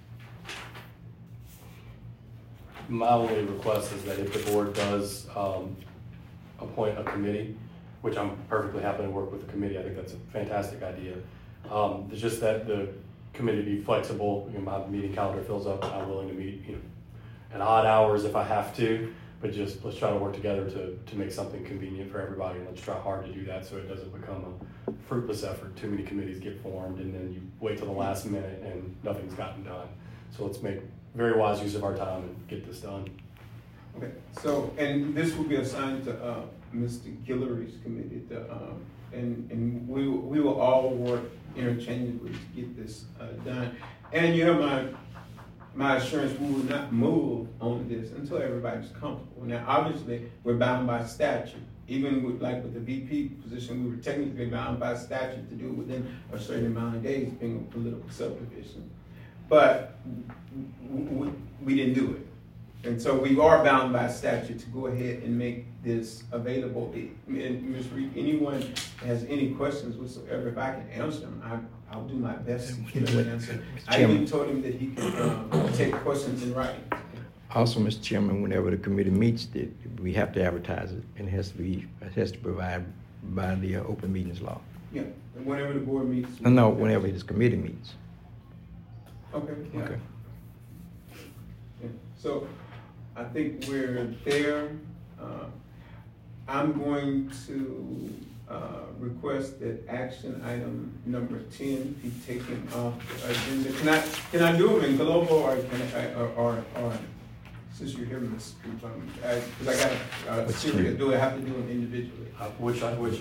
My only request is that if the board does appoint a committee, which I'm perfectly happy to work with the committee, I think that's a fantastic idea. It's just that the committee be flexible. My meeting calendar fills up. I'm willing to meet, at odd hours if I have to. But just let's try to work together to make something convenient for everybody, and let's try hard to do that so it doesn't become a fruitless effort. Too many committees get formed, and then you wait till the last minute and nothing's gotten done. So let's make very wise use of our time and get this done. Okay. So, and this will be assigned to Mr. Guillory's committee, and we will all work interchangeably to get this done. And you have my assurance we will not move on this until everybody's comfortable. Now, obviously, we're bound by statute. Even with the VP position, we were technically bound by statute to do it within a certain amount of days, being a political subdivision. But we didn't do it. And so we are bound by statute to go ahead and make this available. And Ms. Reed, anyone has any questions whatsoever, if I can answer them, I'll do my best to get an answer. I even told him that he could take questions in writing. Also, Mr. Chairman, whenever the committee meets, we have to advertise it, and it has to provide by the open meetings law. Yeah, and whenever the board meets. No, whenever this committee meets. Okay, yeah. Okay. Yeah. So I think we're there. I'm going to request that action item number 10 be taken off the agenda. Can I do them in global or since you're here, Ms. because I got to do it, I have to do them individually. Which I what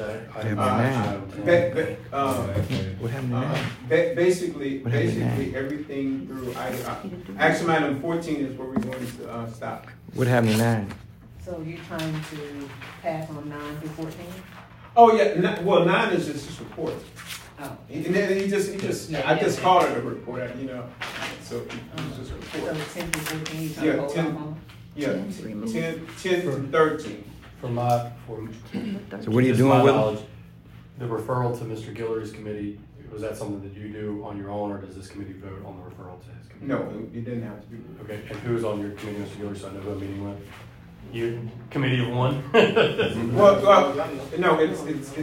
happened now? Basically everything through action item 14 is where we're going to stop. What happened to 9? So you're trying to pass on 9 through 14? Oh yeah, 9 is just his report. Oh. And then he just I just called it a report, so it's just a report. So 10 through 14, Yeah, 10. Yeah, 10 to 13. So what are you doing with them? The referral to Mr. Guillory's committee, was that something that you do on your own, or does this committee vote on the referral to his committee? No, it didn't have to be. Okay, and who's on your committee, Mr. Guillory, so I know who I'm meeting with? You, committee of one? well, no, it's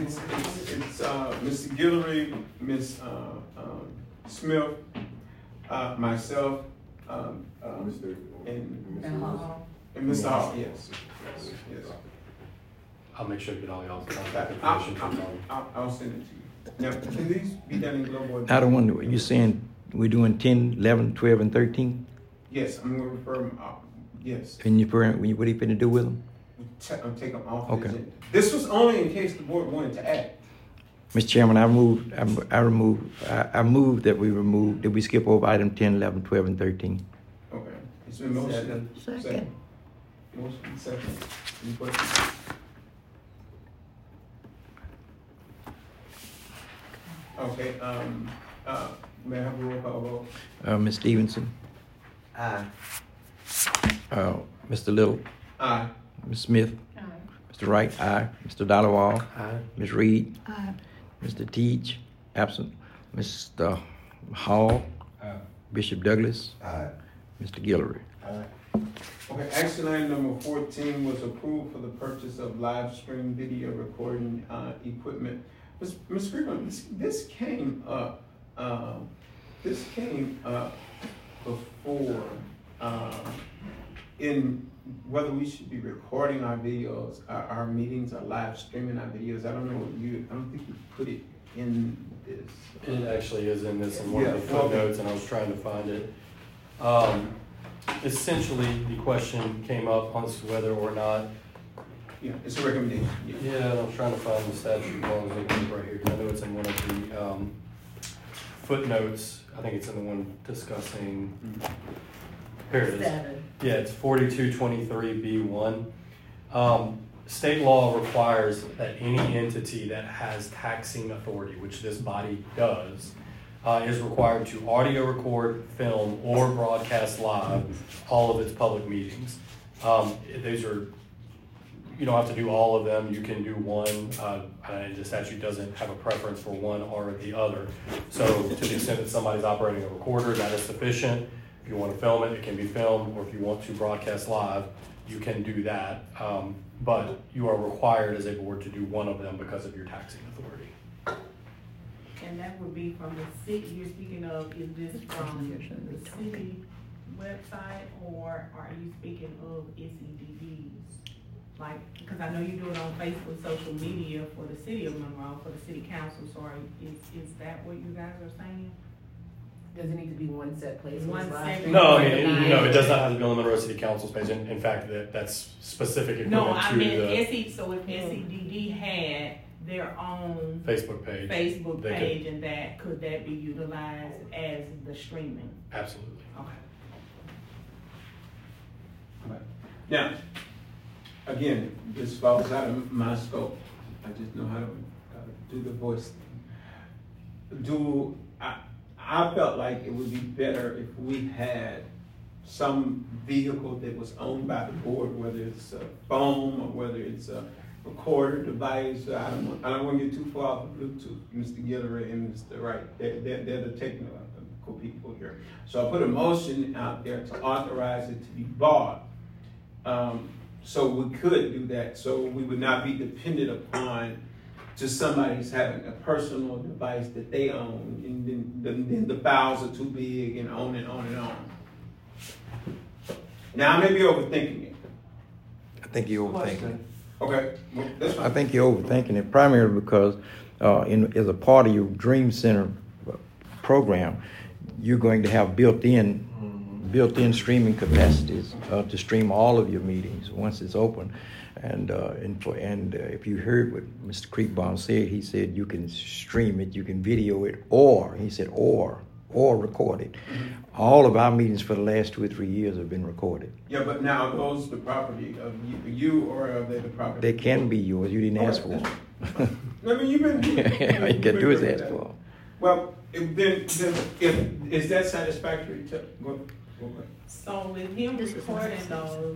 Mr. Guillory, Ms. Smith, myself, and Mr. Hall. Yes. I'll make sure to get all y'all's contact information from them. I'll send it to you. Now, can these be done in global? I don't wonder, you saying we're doing 10, 11, 12, and 13? Yes, I'm going to refer them. Yes. And what are you going to do with them? I'll take them off. Okay. This was only in case the board wanted to add. Mr. Chairman, I moved that we skip over item 10, 11, 12, and 13. Okay. It's been motion. Second. Motion second. Any questions? Okay, may I have a roll call vote? Ms. Stevenson? Aye. Mr. Little? Aye. Ms. Smith? Aye. Mr. Wright? Aye. Mr. Dollawall? Aye. Ms. Reed? Aye. Mr. Teach? Absent. Mr. Hall? Aye. Bishop Douglas? Aye. Mr. Guillory? Okay, action item number 14 was approved for the purchase of live stream video recording equipment. Ms. Freeman, this came up. Before in whether we should be recording our videos, our meetings, or live streaming our videos. I don't think you put it in this. It actually is in this in one of the footnotes, and I was trying to find it. Essentially, the question came up on whether or not. Yeah, it's a recommendation. Yeah, I was trying to find the statute while I was looking right here. I know it's in one of the footnotes. I think it's in the one discussing. Here it is. 7. Yeah, it's 4223B1. State law requires that any entity that has taxing authority, which this body does, is required to audio record, film, or broadcast live all of its public meetings. These are, you don't have to do all of them. You can do one. And the statute doesn't have a preference for one or the other. So to the extent that somebody's operating a recorder, that is sufficient. If you want to film it, it can be filmed. Or if you want to broadcast live, you can do that. But you are required as a board to do one of them because of your taxing authority. And that would be from the city, you're speaking of, is this from the city website, or are you speaking of SEDDs? Like, because I know you do it on Facebook, social media for the city of Monroe, for the city council, so is that what you guys are saying? Does it need to be one set place? One set. No, I mean, no, it does not have to be on the Monroe City Council's page. In fact, that's specific equipment No, I to mean, the so if SEDD had their own Facebook page, and that could that be utilized as the streaming? Absolutely. Okay. Now, again, this falls out of my scope. I just know how to do the voice thing. I felt like it would be better if we had some vehicle that was owned by the board, whether it's a phone or whether it's a recorder device. I don't want to get too far off of Bluetooth. Mr. Guillory and Mr. Wright, they're the technical people here. So I put a motion out there to authorize it to be bought. So we could do that. So we would not be dependent upon just somebody's having a personal device that they own, and then the files are too big, and on and on and on. Now, I may be overthinking it. I think you're overthinking it. Okay, well, that's fine. I think you're overthinking it primarily because as a part of your Dream Center program, you're going to have built-in streaming capacities to stream all of your meetings once it's open. And if you heard what Mr. Kriegbaum said, he said you can stream it, you can video it, or record it. Mm-hmm. All of our meetings for the last 2 or 3 years have been recorded. Yeah, but now are those the property of you or are they the property? They can be yours. You didn't ask for them. I mean, you've been. All you can do is ask for them. Well, is that satisfactory to? Go ahead. So with him recording those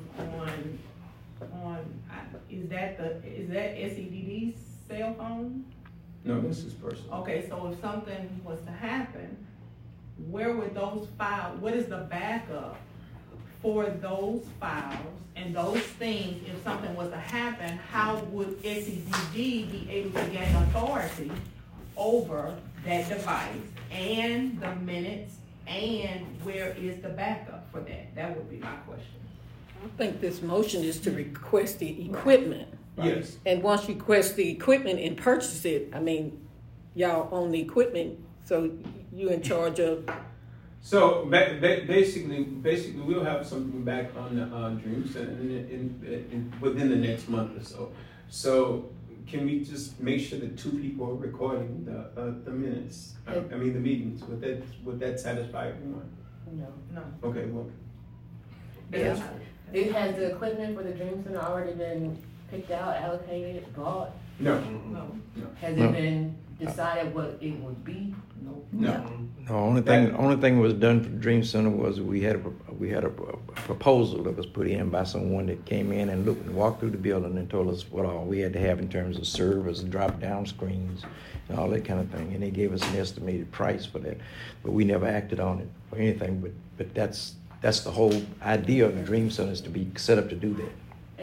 is that SEDD's cell phone? No, this is personal. Okay, so if something was to happen, where would those files, what is the backup for those files and those things? If something was to happen, how would SEDD be able to gain authority over that device and the minutes, and where is the backup for that? That would be my question. I think this motion is to request the equipment. Right. Yes. And once you request the equipment and purchase it, I mean, y'all own the equipment, so you in charge of. So basically, we'll have something back on the Dream Center within the next month or so. So can we just make sure that 2 people are recording the minutes? I mean the meetings. Would that satisfy everyone? No. Okay. Well. Yeah. Has the equipment for the Dream Center already been picked out, allocated, bought? No. Has it been decided what it would be? No. Only thing was done for the Dream Center was we had a proposal that was put in by someone that came in and looked and walked through the building and told us what all we had to have in terms of servers and drop down screens and all that kind of thing, and they gave us an estimated price for that, but we never acted on it or anything. But that's the whole idea of the Dream Center, is to be set up to do that.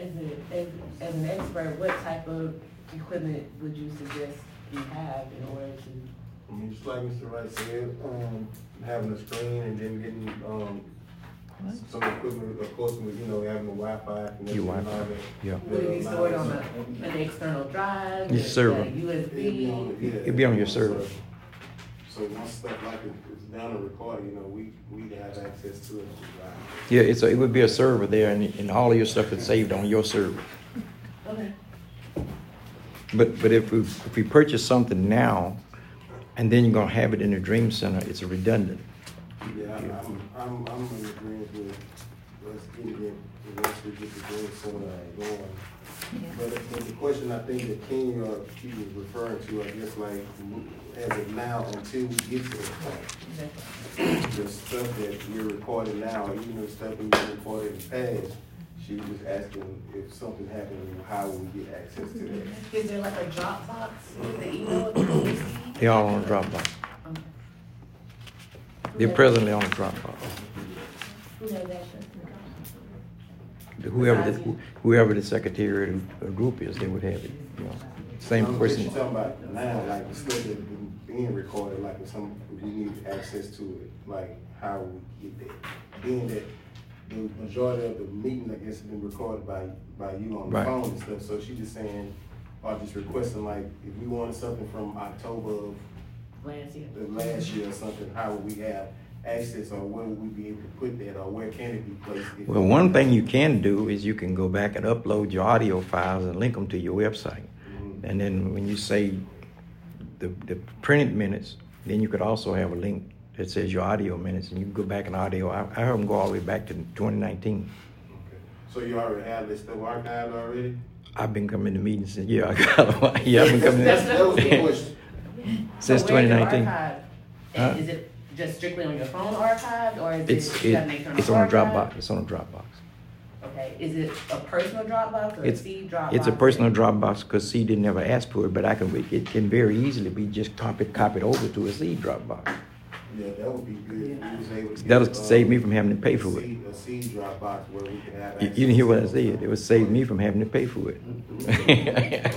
As an expert, what type of equipment would you suggest you have in order to? I mean, just like Mr. Wright said, having a screen and then getting some equipment, of course, with having the Wi-Fi connection and all that. Yeah. Would it be stored on an external drive? Your server. USB? It'd be on your server. So once stuff like it's down and recorded, we have access to it. Yeah, it would be a server there, and all of your stuff is saved on your server. Okay. But if we purchase something now, and then you're gonna have it in the Dream Center, it's redundant. Yeah, I'm in agreement with let's get it in, once we get the Dream Center going. Yeah. But the question I think that King he was referring to, I guess, like as of now until we get to the point, the stuff that we're recording now, even the stuff we recorded in the past, she was just asking if something happened, how would we get access to that? Is there like a Dropbox with the email address? They're all on a Dropbox. Okay. They're presently on a Dropbox. Who has access to Whoever the secretary of the group is, they would have it. Same person. You're talking about now, like the stuff that's being recorded, like if we need access to it, like how we get that. Being that the majority of the meetings, I guess, have been recorded by you on the phone and stuff. So she's just saying, or just requesting, like, if we wanted something from October of last year or something, how would we have access, or where would we be able to put that, or where can it be placed? Well, one thing you can do is you can go back and upload your audio files and link them to your website. Mm-hmm. And then when you say the printed minutes, then you could also have a link that says your audio minutes, and you can go back in audio. I heard them go all the way back to 2019. Okay. So you already have this stuff archived already? I've been coming to meetings and I've been coming. That was the question. Since 2019. Is it just strictly on your phone archived, or is it's on a Dropbox? It's on a Dropbox. Okay. Is it a personal Dropbox or a C Dropbox? It's a personal Dropbox because C didn't ever ask for it, but it can very easily be just copied over to a C Dropbox. Yeah, that would be good. That'll save me from having to pay for it. A C Dropbox where we can have You didn't hear what I said. It would save me from having to pay for it. I agree.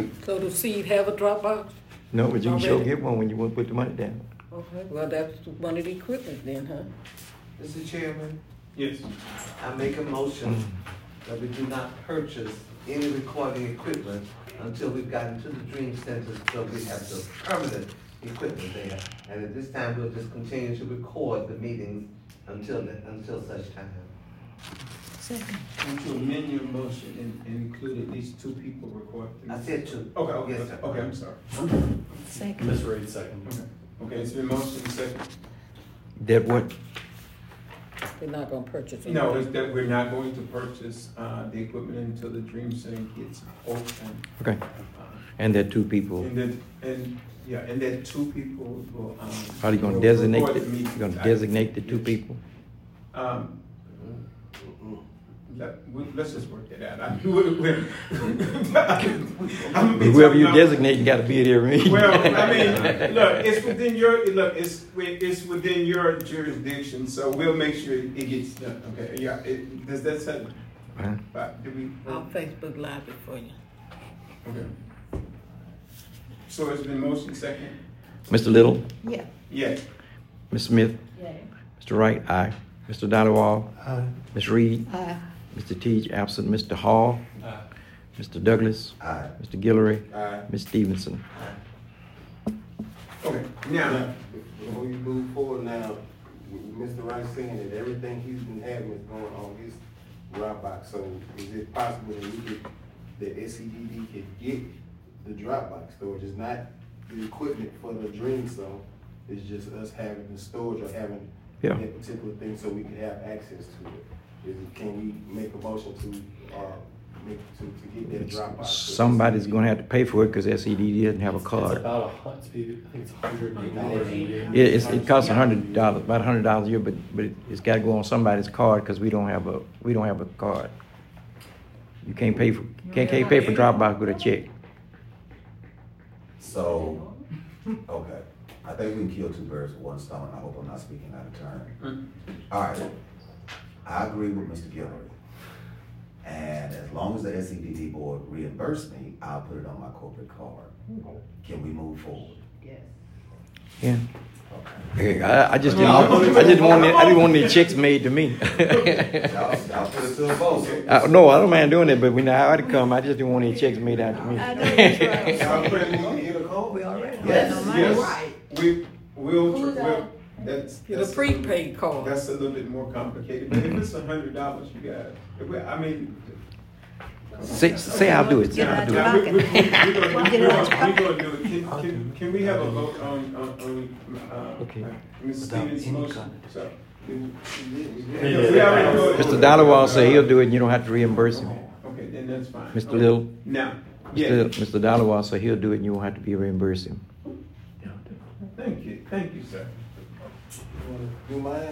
So the seed have a drop box? No, but you can sure Already? get one when you want to put the money down. Okay, well, that's one of the equipment then, huh? Mr. Chairman, Yes. I make a motion that we do not purchase any recording equipment until we've gotten to the Dream Center, so we have the permanent equipment there. And at this time, we'll just continue to record the meetings until such time. Second. Want to amend your motion and include at least 2 people recording? I said 2. Okay, Yes, sir. okay, I'm sorry. Second. Ms. Reed, second. Okay, it's been motion second. That what? We're not gonna purchase it. No, it's that we're not going to purchase, the equipment until the Dream Center gets open. Okay. And that 2 people. And that 2 people will, Are you going will to designate, record the, the you meetings. going to designate the 2 people? Let's just work it out. Whoever you designate, you got to be at every meeting. Well, I mean, look, it's within your jurisdiction, so we'll make sure it gets done. Okay, yeah. Does that sound? I'll Facebook Live it for you. Okay. So it's been motion second. Mr. Little? Yeah. Yes. Ms. Smith? Yay. Mr. Wright? Aye. Mr. Dollywall? Aye. Ms. Reed? Aye. Mr. Teach, absent. Mr. Hall? Aye. Mr. Douglas? Aye. Mr. Guillory? Aye. Ms. Stevenson? Okay. Now, Before you move forward now, Mr. Wright saying that everything he's been having is going on his Dropbox. So is it possible that SCDD could get the Dropbox storage? It's not the equipment for the Dream Zone. It's just us having the storage or having that particular thing so we can have access to it. Can we make a motion to get that Dropbox? Somebody's going to have to pay for it because SED doesn't have a card. It's about I think it's $108 a year. It costs $100, about $100 a year, but it's got to go on somebody's card because we don't have a card. You can't pay for Dropbox with a check. So, okay, I think we can kill 2 birds with 1 stone. I hope I'm not speaking out of turn. All right, I agree with Mr. Guillory. And as long as the SEDD board reimburse me, I'll put it on my corporate card. Can we move forward? Yes. Yeah. Okay. I just didn't want any checks made to me. Y'all put it to a vote. No, I don't mind doing it, but when I ought to come, I just didn't want any checks made out to me. I know that's Y'all put it on the call? We already yes. That's The prepaid card. That's a little bit more complicated. But if it's $100, you got it. I mean, say I'll do it. Say I'll do it. We're gonna do it. Can we have a vote on Ms. Stevens' motion? So, Mr. Dollywall said he'll do it and you don't have to reimburse him. Okay, then that's fine. Mr. Little? Now, Mr. Dollywall said he'll do it and you won't have to be reimbursed him. Thank you, sir. You mine?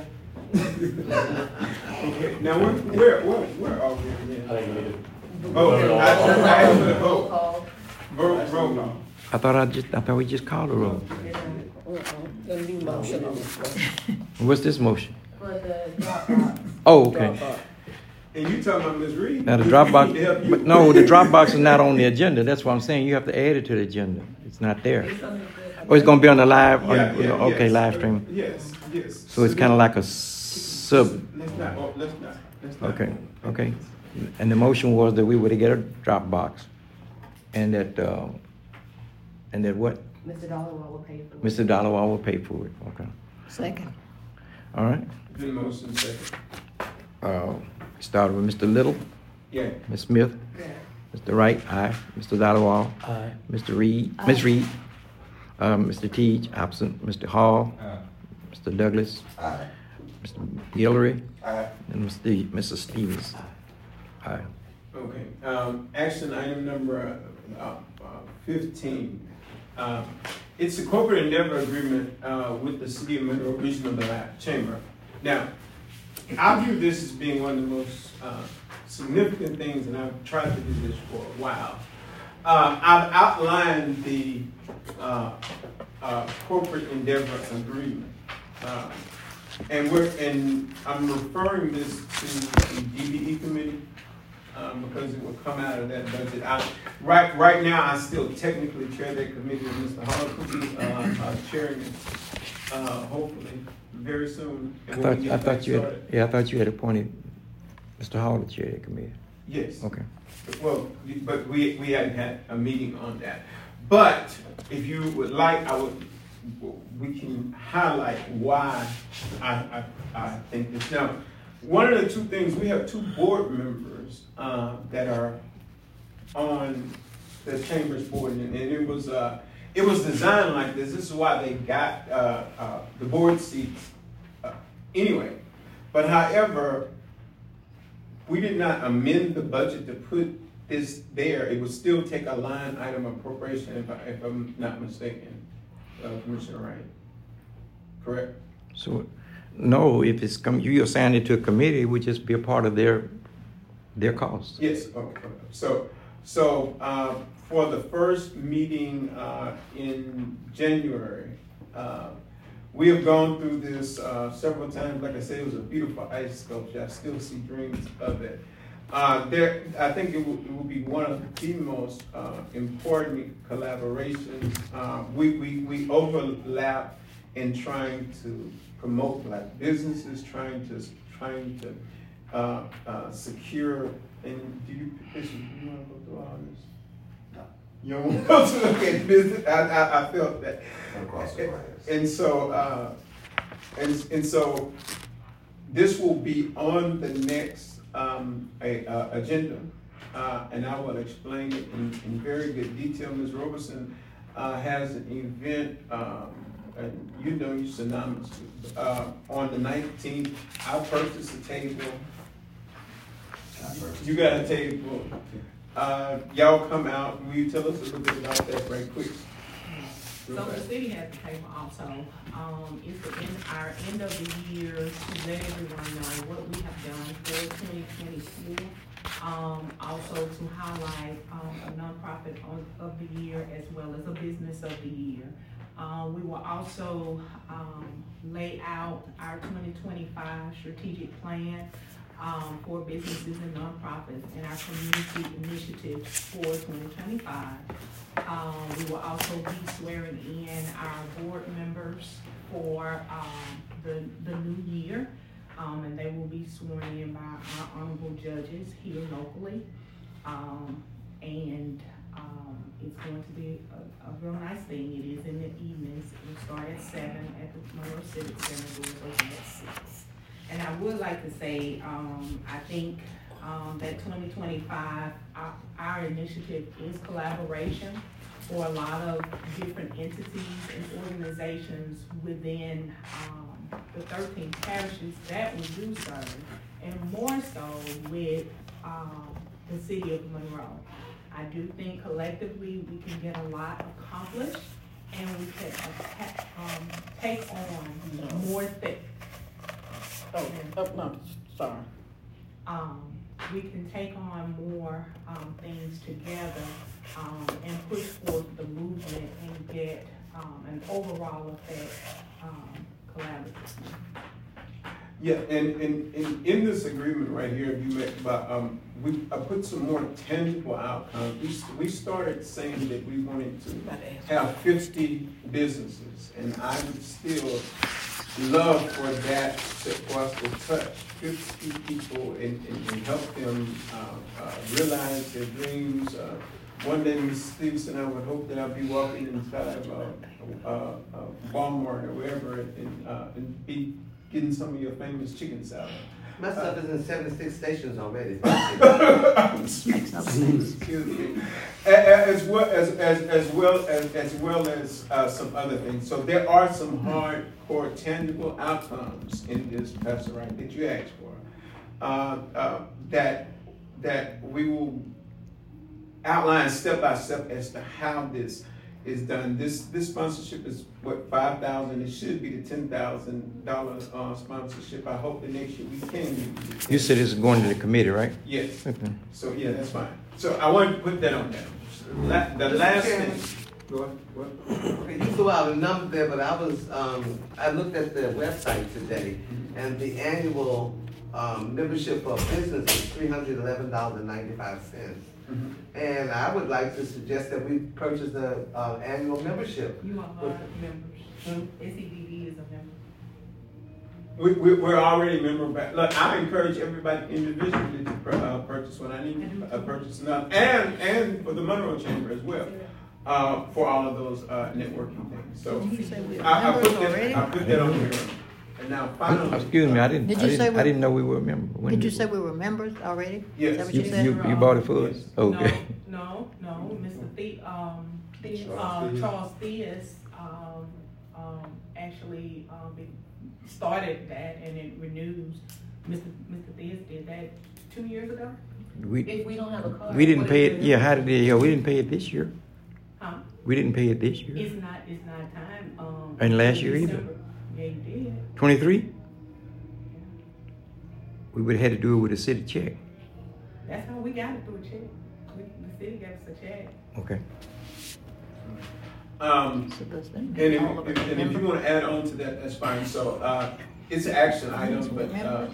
Okay, now where are we again? I think we need Oh, I asked for the vote. Roll call. I thought we just called a roll. The new motion on this one. What's this motion? For the Dropbox. Oh, okay. And you talking about Ms. Reed? Now the Dropbox, but no, the Dropbox is not on the agenda. That's what I'm saying. You have to add it to the agenda. It's not there. Oh, it's going to be on the live? Okay, live stream. Yes. So it's kind of like a sub. Let's not. Okay. And the motion was that we would get a Dropbox, and that what? Mr. Dollywall will pay for it. Mr. Dollywall will pay for it. Okay. Second. All right. Been motion second. Started with Mr. Little. Yeah. Ms. Smith. Yeah. Mr. Wright. Aye. Mr. Dollywall. Aye. Mr. Reed. Aye. Ms. Reed. Mr. Teach. Absent. Mr. Hall. Aye. Mr. Douglas. Aye. Mr. Guillory. Aye. And Mrs. Stevens. Aye. Okay. Action item number 15. It's a corporate endeavor agreement with the City of Monroe Regional Chamber. Now, I view this as being one of the most significant things, and I've tried to do this for a while. I've outlined the corporate endeavor agreement, and I'm referring this to the DBE committee. because it will come out of that budget. Right now, I still technically chair that committee. Mr. Hall could be chairing hopefully very soon. I thought you had appointed Mr. Hall to chair that committee. Yes. Okay. Well, but we hadn't had a meeting on that. But if you would like, we can highlight why I think this. Now, one of the two things, we have two board members that are on the Chamber's board, and it was designed like this. This is why they got the board seats anyway. But however, we did not amend the budget to put this there. It would still take a line item appropriation, if I'm not mistaken, Commissioner Wright. Correct? So, no, if it's you assign it to a committee, it would just be a part of their costs. Yes. Okay. So for the first meeting in January, we have gone through this several times. Like I said, it was a beautiful ice sculpture. I still see dreams of it. I think it will be one of the most important collaborations. We overlap in trying to promote Black businesses, trying to secure. And do you want to go through all this? No. You don't want to look at business. I felt that. And so this will be on the next agenda, and I will explain it in very good detail. Ms. Roberson has an event, and you're synonymous with, on the 19th. I'll purchase a table. You got a table. Y'all come out. Will you tell us a little bit about that right quick? So the city has a table also. It's our end of the year to let everyone know what we have done for 2024. Also to highlight a nonprofit of the year as well as a business of the year. We will also lay out our 2025 strategic plan for businesses and nonprofits and our community initiatives for 2025. We will also be swearing in our board members for the new year, and they will be sworn in by our honorable judges here locally. It's going to be a real nice thing. It is in the evenings. It will start at 7 at the Monroe Civic Center. Doors open at 6. And I would like to say, I think that 2025, our initiative is collaboration for a lot of different entities and organizations within the 13 parishes that we do serve, and more so with the city of Monroe. I do think collectively we can get a lot accomplished, and we can take on more things. We can take on more things together and push forth the movement and get an overall effect collaboratively. Yeah, and in this agreement right here, you met about I put some more tangible outcomes. We started saying that we wanted to have 50 businesses, and I would still love for that for us to touch 50 people and help them realize their dreams. One day, Ms. Stevenson, I would hope that I'll be walking inside of Walmart or wherever and be getting some of your famous chicken salad. My stuff is in 76 stations already. Excuse me. As well as some other things. So there are some hardcore, tangible outcomes in this, Pastor Wright, that you asked for. That we will outline step by step as to how this is done. This sponsorship is what, $5,000. It should be the $10,000 sponsorship. I hope the next year we can use it. You said it's going to the committee, right? Yes. Okay. So yeah, that's fine. So I wanted to put that on there. The last thing. What? You threw out a number there, but I looked at the website today, and the annual membership for business is $311.95. And I would like to suggest that we purchase the annual membership. You are members. SEDD is a member. We're already member back. Look, I encourage everybody individually to purchase what I need to purchase enough, and for the Monroe Chamber as well, for all of those networking things. So I put that on here. And now finally, excuse me, I didn't know we were members. Did you say we were members already? Yes. Is that what you said? You bought it for us? Yes. Okay. No, Mr. Charles Theus actually started that, and it renews. Mr. Theus did that 2 years ago. If we don't have a card, we didn't pay it. Yeah, how did it? Yeah, we didn't pay it this year. Huh? We didn't pay it this year. It's not time. And last year either. Yeah, you did. 23. We would have had to do it with a city check. That's how we got it through a check. The city gave us a check. Okay. And if you want to add on to that, that's fine. So it's an action item, but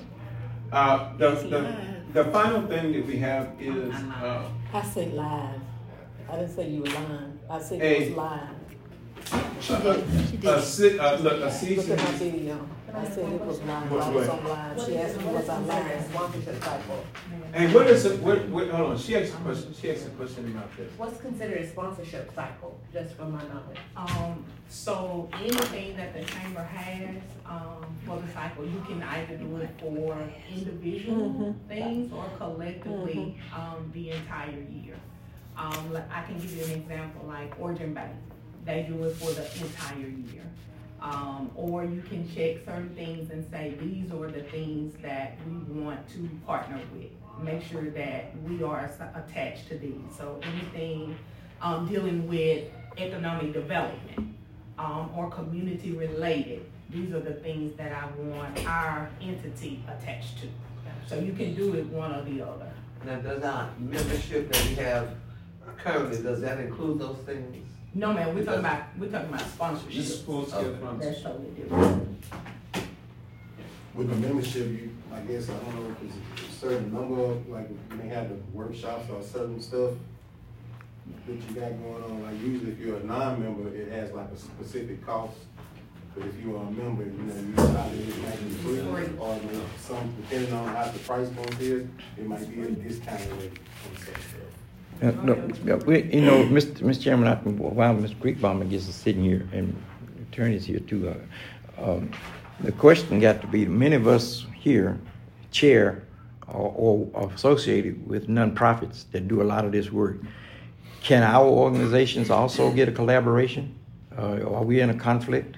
the final thing that we have is I said live. I didn't say you were lying. I said it was live. She did. A season. Look at my video. I said it was live. I was on live. She asked me was I live. And what is it? Hold on. She asked a question. She asked a question about this. What's considered a sponsorship cycle, just from my knowledge? So anything that the chamber has for the cycle, you can either do it for individual things or collectively the entire year. I can give you an example, like Origin Bank. They do it for the entire year. Or you can check certain things and say, these are the things that we want to partner with. Make sure that we are attached to these. So anything dealing with economic development or community related, these are the things that I want our entity attached to. So you can do it one or the other. Now, does our membership that we have currently, does that include those things? No, man, we're talking about sponsorship. This is full scale That's totally different. With the membership, I guess, I don't know if it's a certain number of, like, you may have the workshops or certain stuff that you got going on. Like, usually if you're a non-member, it has like a specific cost. But if you are a member, you either it might be free or some, depending on how the price point is, it might be a discounted rate on some stuff. Mr. Chairman, while Mr. Greenbaum is sitting here and the attorney's here too, the question got to be, many of us here chair or associated with nonprofits that do a lot of this work. Can our organizations also get a collaboration? Are we in a conflict?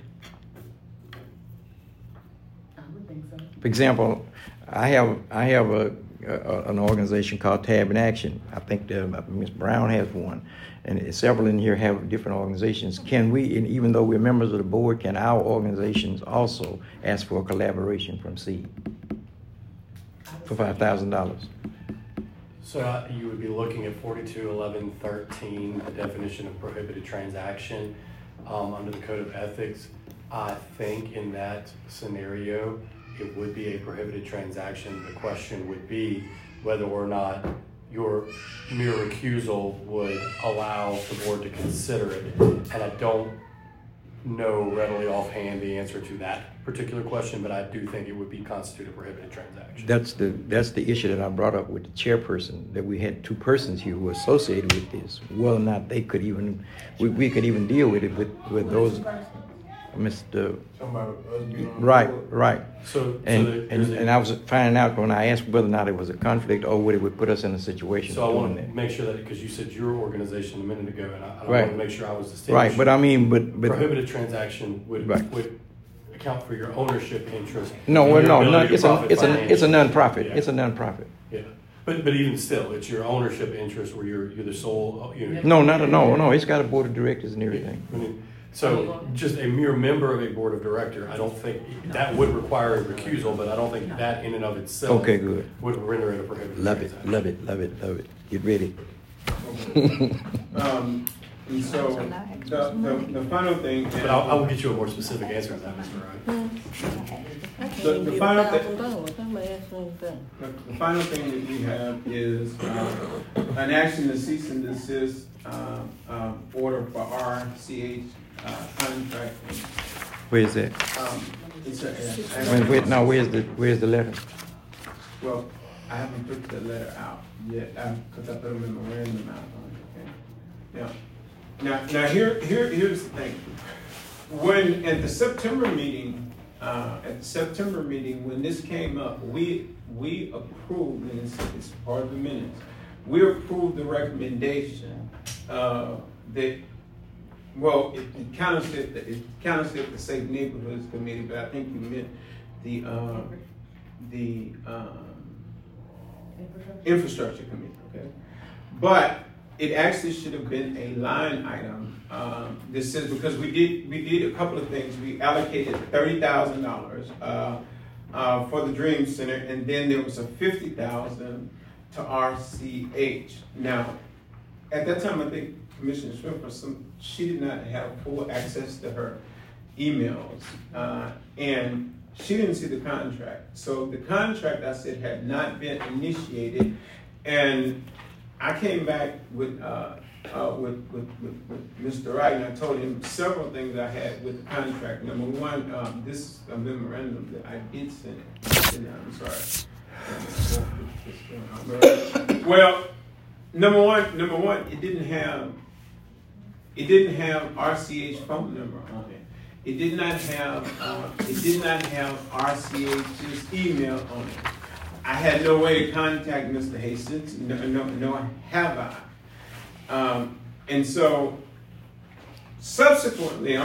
I would think so. For example, I have an organization called Tab in Action. I think Ms. Brown has one, and several in here have different organizations. Can we, and even though we're members of the board, can our organizations also ask for a collaboration from SEED for $5,000? So you would be looking at 421113, the definition of prohibited transaction under the Code of Ethics. I think in that scenario, it would be a prohibited transaction. The question would be whether or not your mere recusal would allow the board to consider it. And I don't know readily offhand the answer to that particular question, but I do think it would be constitute a prohibited transaction. That's the issue that I brought up with the chairperson, that we had two persons here who were associated with this. Whether or not they could even, we could even deal with it with those. Mr. Right. So and I was finding out when I asked whether or not it was a conflict or whether it would put us in a situation. So I want to make sure that, because you said your organization a minute ago, and I right. want to make sure I was distinguishing. Right, but I mean, but prohibited transaction would account for your ownership interest. No, it's a nonprofit. Yeah. It's a nonprofit. Yeah. But even still, it's your ownership interest where you're the sole. No. It's got a board of directors and everything. I mean, so just a mere member of a board of director, I don't think that would require a recusal, but I don't think that in and of itself would render it a prohibited transaction. Love it. Get ready. And so the final thing. But I will get you a more specific answer to that, Mr. Wright. The final thing that we have is an action to cease and desist order for RCH contract. Where is that? Where's the letter? Well, I haven't put the letter out yet because I put a memorandum out on it. Okay. Now here's the thing. When at the September meeting, when this came up, we approved, and it's part of the minutes. We approved the recommendation that. Well, it kind of said the Safe Neighborhoods Committee, but I think you meant the Infrastructure Committee. Okay, but it actually should have been a line item. This says because we did a couple of things. We allocated $30,000 for the Dream Center, and then there was a $50,000 to RCH. Now, at that time, I think Commissioner Schwimmer, she did not have full access to her emails, and she didn't see the contract. So the contract, I said, had not been initiated, and I came back with Mr. Wright, and I told him several things I had with the contract. Number one, this is a memorandum that I did send. I'm sorry. Well, number one, it didn't have RCH phone number on it. It did not have RCH's email on it. I had no way to contact Mr. Hastings. No, have I. And so subsequently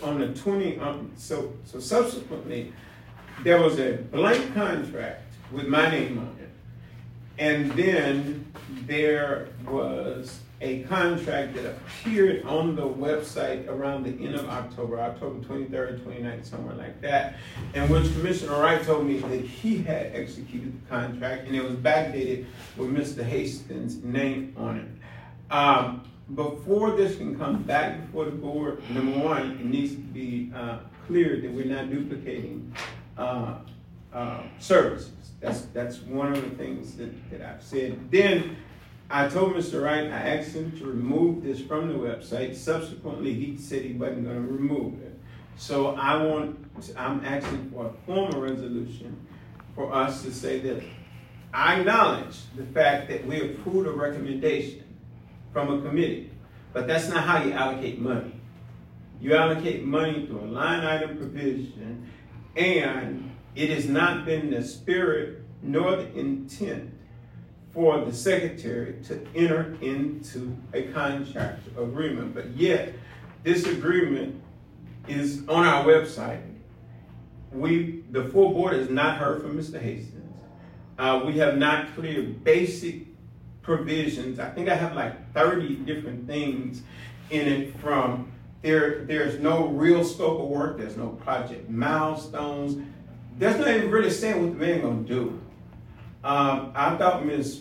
subsequently there was a blank contract with my name on it, and then there was a contract that appeared on the website around the end of October 23rd, 29th, somewhere like that, in which Commissioner Wright told me that he had executed the contract, and it was backdated with Mr. Hastings' name on it. Before this can come back before the board, number one, it needs to be clear that we're not duplicating services. That's one of the things that I've said. Then I told Mr. Wright, I asked him to remove this from the website. Subsequently, he said he wasn't going to remove it. So I'm asking for a formal resolution for us to say that I acknowledge the fact that we approved a recommendation from a committee, but that's not how you allocate money. You allocate money through a line item provision, and it has not been the spirit nor the intent for the secretary to enter into a contract agreement. But yet, this agreement is on our website. The full board has not heard from Mr. Hastings. We have not cleared basic provisions. I think I have like 30 different things in it from there's no real scope of work, there's no project milestones. There's not even really saying what the man gonna do. I thought Ms.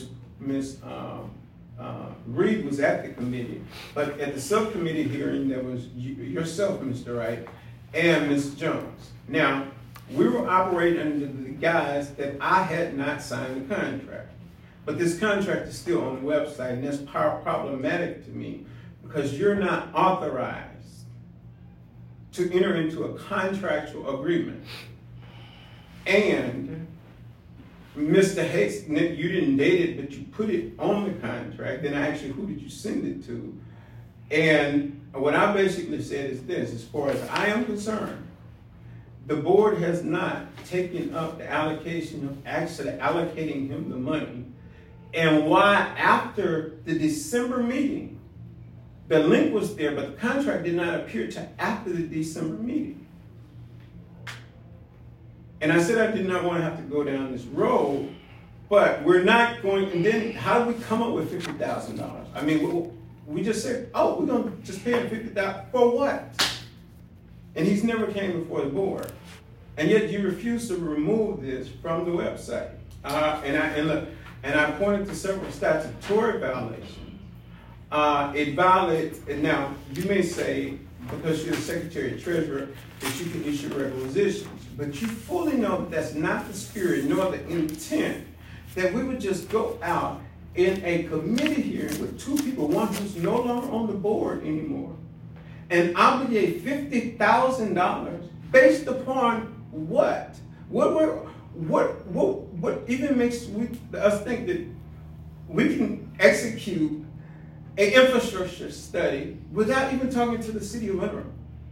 Reed was at the committee, but at the subcommittee hearing there was yourself, Mr. Wright, and Ms. Jones. Now, we were operating under the guise that I had not signed the contract. But this contract is still on the website, and that's problematic to me because you're not authorized to enter into a contractual agreement. And Mr. Hastings, you didn't date it, but you put it on the contract. Then I asked you, who did you send it to? And what I basically said is this: as far as I am concerned, the board has not taken up the allocation of actually allocating him the money. And why after the December meeting, the link was there, but the contract did not appear till after the December meeting. And I said I did not want to have to go down this road, but we're not going, and then how do we come up with $50,000? I mean, we just said, oh, we're going to just pay him $50,000 for what? And he's never came before the board. And yet you refuse to remove this from the website. And I pointed to several statutory violations it violates, and now you may say, because you're the Secretary of Treasurer, that you can issue requisitions, but you fully know that that's not the spirit nor the intent, that we would just go out in a committee hearing with two people, one who's no longer on the board anymore, and obligate $50,000 based upon what? What even makes us think that we can execute an infrastructure study without even talking to the city of Monroe?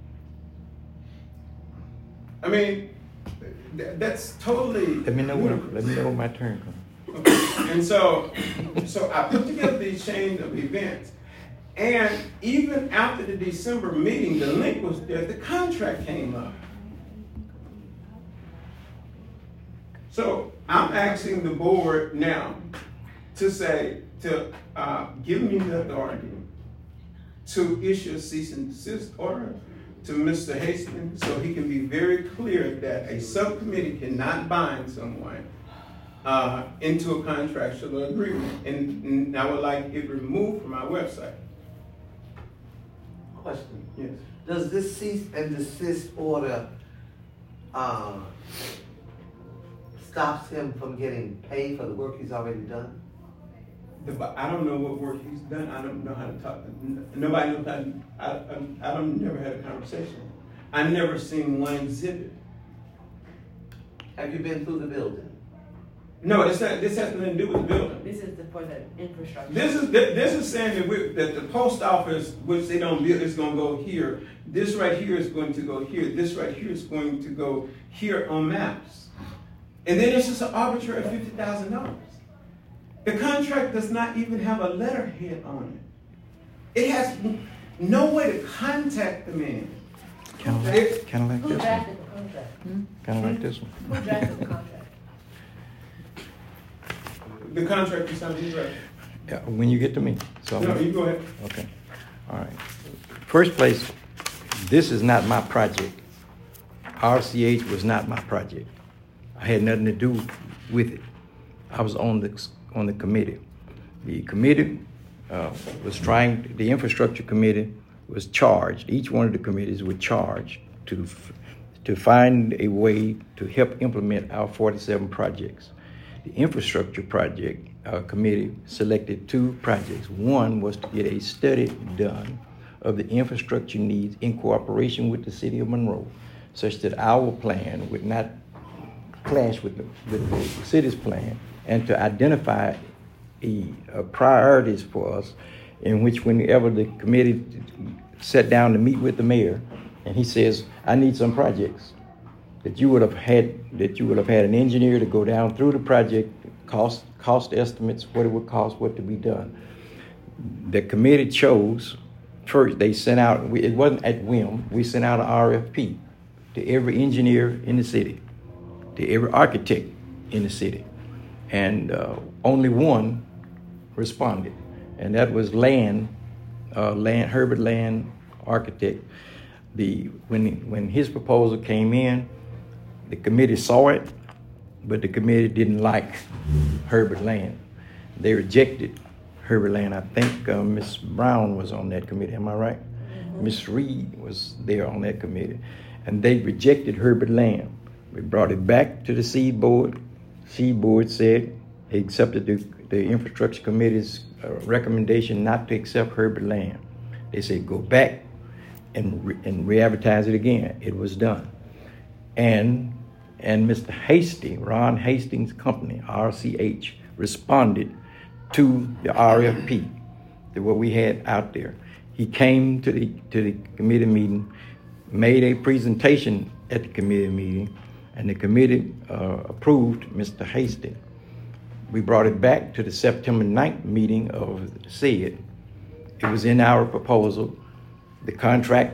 I mean, that's totally. Let me know when my turn comes. Okay. And so I put together these chain of events, and even after the December meeting, the link was there. The contract came up. So I'm asking the board now to give me the authority to issue a cease and desist order to Mr. Hastings, so he can be very clear that a subcommittee cannot bind someone into a contractual agreement. And I would like it removed from our website. Question. Yes. Does this cease and desist order stops him from getting paid for the work he's already done? I don't know what work he's done. I don't know how to talk. Nobody knows how to, I don't never had a conversation. I never seen one exhibit. Have you been through the building? No, this has nothing to do with the building. This is for the infrastructure. This is saying that the post office, which they don't build, is going to go here. This right here is going to go here. This right here is going to go here on maps. And then it's just an arbitrary $50,000. The contract does not even have a letterhead on it. It has no way to contact the man. Kind of like this one. Who drafted the contract? Kind of like this one. Who drafted the contract? The contract is something right. Yeah, when you get to me. So No, you go ahead. Okay. All right. First place, this is not my project. RCH was not my project. I had nothing to do with it. I was on the committee. The committee the infrastructure committee was charged. Each one of the committees were charged to find a way to help implement our 47 projects. The infrastructure project committee selected 2 projects. One was to get a study done of the infrastructure needs in cooperation with the city of Monroe, such that our plan would not clash with the city's plan, and to identify priorities for us, in which whenever the committee sat down to meet with the mayor, and he says, I need some projects, that you would have had an engineer to go down through the project, cost estimates, what it would cost, what to be done. The committee chose, first they sent out, it wasn't at whim, we sent out an RFP to every engineer in the city, to every architect in the city, and only one responded, and that was Herbert Land Architect. When his proposal came in, the committee saw it, but the committee didn't like Herbert Land. They rejected Herbert Land. I think Ms. Brown was on that committee, am I right? Ms. Reed was there on that committee, and they rejected Herbert Land. We brought it back to the Seed Board. Seed Board said he accepted the Infrastructure Committee's recommendation not to accept Herbert Land. They said go back and re-advertise it again. It was done. And Mr. Hasty, Ron Hastings' company, RCH, responded to the RFP, to what we had out there. He came to the committee meeting, made a presentation at the committee meeting, and the committee approved Mr. Hastings. We brought it back to the September 9th meeting of the SED. It was in our proposal. The contract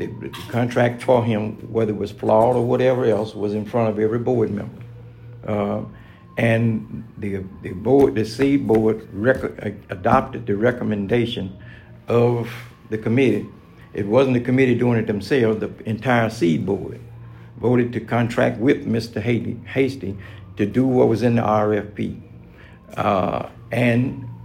for him, whether it was flawed or whatever else, was in front of every board member. And the SED board adopted the recommendation of the committee. It wasn't the committee doing it themselves. The entire SED board voted to contract with Mr. Hasty to do what was in the RFP. And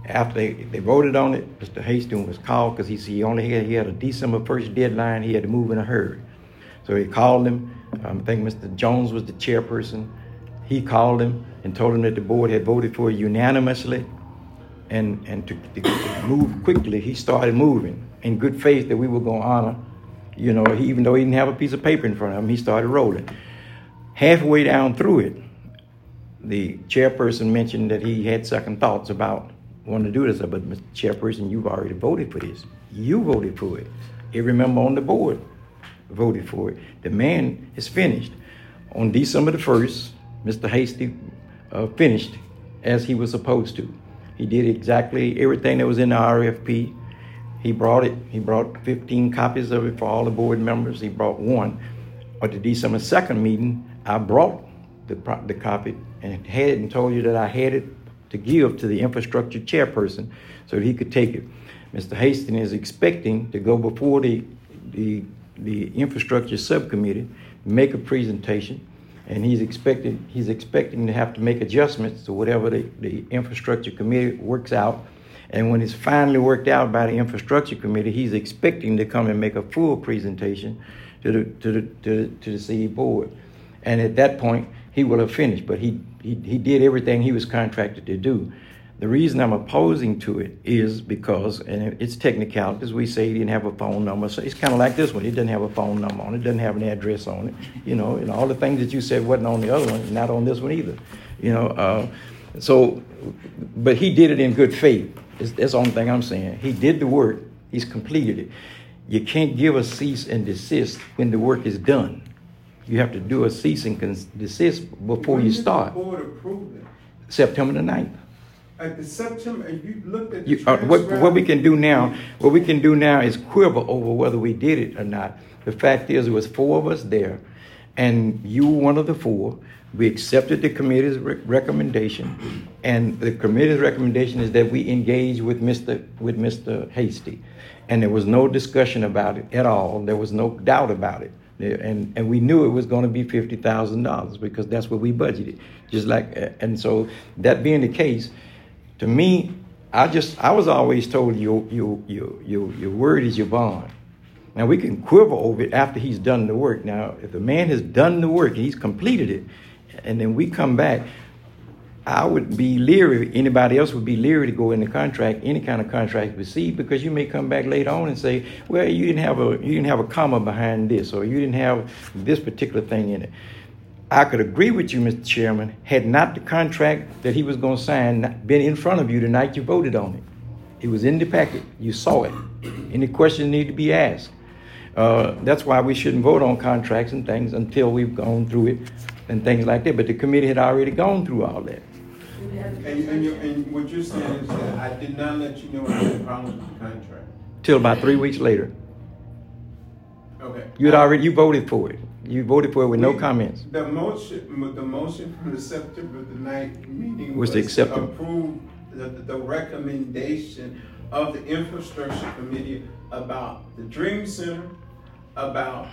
After they voted on it, Mr. Hastings was called because he had a December 1st deadline. He had to move in a hurry. So he called him. I think Mr. Jones was the chairperson. He called him and told him that the board had voted for it unanimously. And to move quickly, he started moving in good faith that we were going to honor. You know, even though he didn't have a piece of paper in front of him, he started rolling. Halfway down through it, the chairperson mentioned that he had second thoughts about wanting to do this. But Mr. Chairperson, you've already voted for this. You voted for it. Every member on the board voted for it. The man is finished. On December the 1st, Mr. Hasty finished as he was supposed to. He did exactly everything that was in the RFP. He brought it. He brought 15 copies of it for all the board members. He brought one. At the December 2nd meeting, I brought the copy and had it and told you that I had it to give to the infrastructure chairperson so that he could take it. Mr. Hastings is expecting to go before the infrastructure subcommittee, make a presentation, and he's expecting to have to make adjustments to whatever the infrastructure committee works out. And when it's finally worked out by the infrastructure committee, he's expecting to come and make a full presentation to the city board. And at that point, he will have finished. But he did everything he was contracted to do. The reason I'm opposing to it is because, and it's technicalities, we say he didn't have a phone number. So it's kind of like this one. It doesn't have a phone number on it. It doesn't have an address on it. You know, and all the things that you said wasn't on the other one, not on this one either. You know, but he did it in good faith. That's the only thing I'm saying. He did the work. He's completed it. You can't give a cease and desist when the work is done. You have to do a cease and desist before you start. When did the board approve it? September the 9th. At the September, you looked at the what we can do now is quibble over whether we did it or not. The fact is, there was 4 of us there, and you were one of the 4. We accepted the committee's recommendation, and the committee's recommendation is that we engage with Mr. Hasty, and there was no discussion about it at all. There was no doubt about it, and we knew it was going to be $50,000 because that's what we budgeted. And so that being the case, to me, I was always told your word is your bond. Now we can quibble over it after he's done the work. Now, if the man has done the work and he's completed it, and then we come back, I would be leery. Anybody else would be leery to go in the contract, any kind of contract we see, because you may come back later on and say, well, you didn't have a comma behind this, or you didn't have this particular thing in it. I could agree with you, Mr. Chairman, had not the contract that he was going to sign been in front of you the night you voted on it. It was in the packet. You saw it. Any questions need to be asked. That's why we shouldn't vote on contracts and things until we've gone through it and things like that. But the committee had already gone through all that. And what you're saying is that I did not let you know I had problems with the contract. Till about 3 weeks later. Okay. You voted for it. You voted for it with no comments. The motion from the September the 9th meeting was to accept to approve the recommendation of the infrastructure committee about the Dream Center, about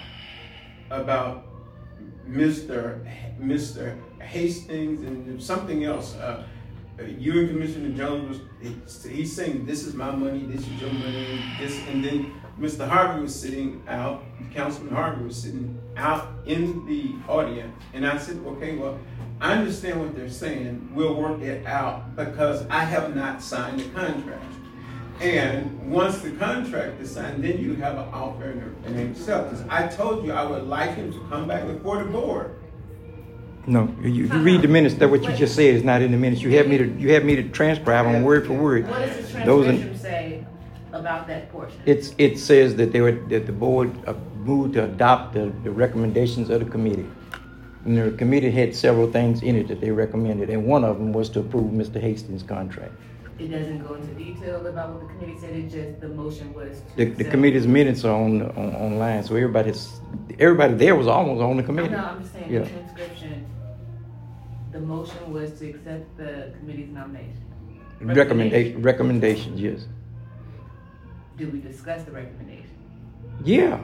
Mr. Hastings, and something else. You and Commissioner Jones he's saying this is my money, this is your money, this, and then Mr. Harvey was sitting out, Councilman Harvey was sitting out in the audience, and I said, okay, well, I understand what they're saying. We'll work it out because I have not signed the contract. And once the contract is signed, then you have an offer and acceptance. I told you I would like him to come back before the board. No, you read the minutes. That what you just said is not in the minutes. You have me to transcribe on word for word. What does the transcription say about that portion? It says that the board moved to adopt the recommendations of the committee. And the committee had several things in it that they recommended, and one of them was to approve Mr. Hastings' contract. It doesn't go into detail about what the committee said. It just the motion was. The committee's minutes are online, so everybody there was almost on the committee. No, I'm just saying the transcription. The motion was to accept the committee's nomination. Recommendations, yes. Did we discuss the recommendation? Yeah.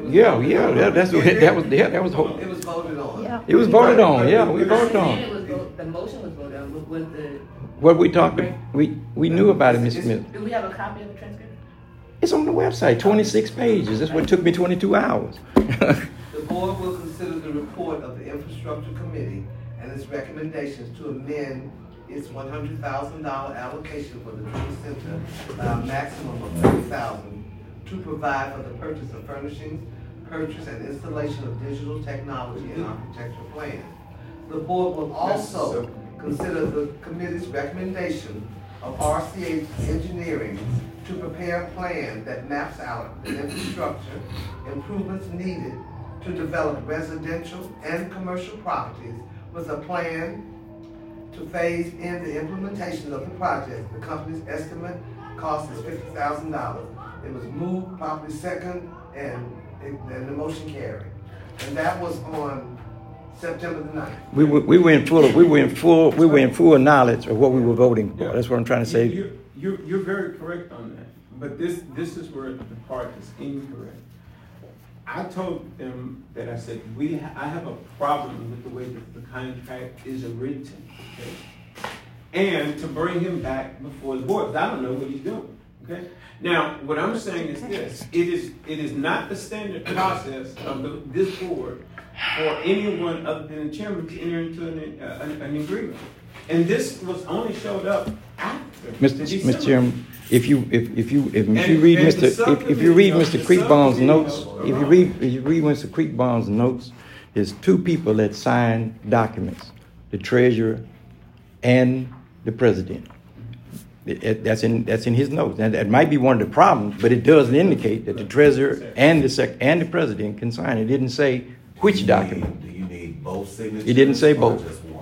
That was. It was voted on. Yeah. It was voted on. Yeah, we voted on. the motion was voted on. Was the What we talked about, we knew about it, Mr. Smith. Do we have a copy of the transcript? It's on the website, 26 pages. That's what took me 22 hours. The board will consider the report of the Infrastructure Committee and its recommendations to amend its $100,000 allocation for the Dream Center by a maximum of $30,000 to provide for the purchase of furnishings, purchase and installation of digital technology and architectural plans. The board will also consider the committee's recommendation of RCH Engineering to prepare a plan that maps out the infrastructure improvements needed to develop residential and commercial properties with a plan to phase in the implementation of the project. The company's estimate cost is $50,000. It was moved, properly second, and the motion carried. And that was on September the 9th. We were in full knowledge of what we were voting for. That's what I'm trying to say. You're very correct on that. But this is where the part is incorrect. I told them that I said I have a problem with the way that the contract is written, okay? And to bring him back before the board, because I don't know what he's doing, okay? Now, what I'm saying is this: it is not the standard process of this board for anyone other than the chairman to enter into an agreement, and this was only showed up after Mr. Chairman. If you read Mr. Creekbaum's notes, if you read Mr. Creekbaum's notes, there's two people that sign documents: the treasurer and the president. That's in his notes. And that might be one of the problems, but it does indicate that the treasurer and the president can sign. It didn't say which document. Do you need both signatures? It didn't say both.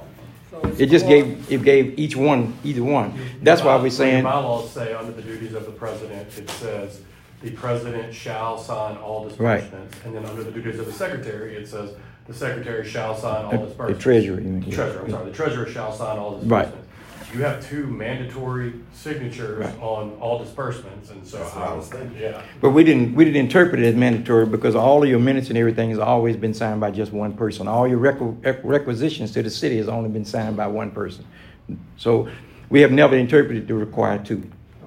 It just gave either one. That's why we're saying. The bylaws say under the duties of the president, it says the president shall sign all disbursements. Right. And then under the duties of the secretary, it says the secretary shall sign all disbursements. The treasurer, you mean? The treasurer shall sign all disbursements. Right. You have two mandatory signatures on all disbursements, and so I was thinking, But we didn't interpret it as mandatory because all of your minutes and everything has always been signed by just one person. All your requisitions to the city has only been signed by one person. So we have never interpreted to require two.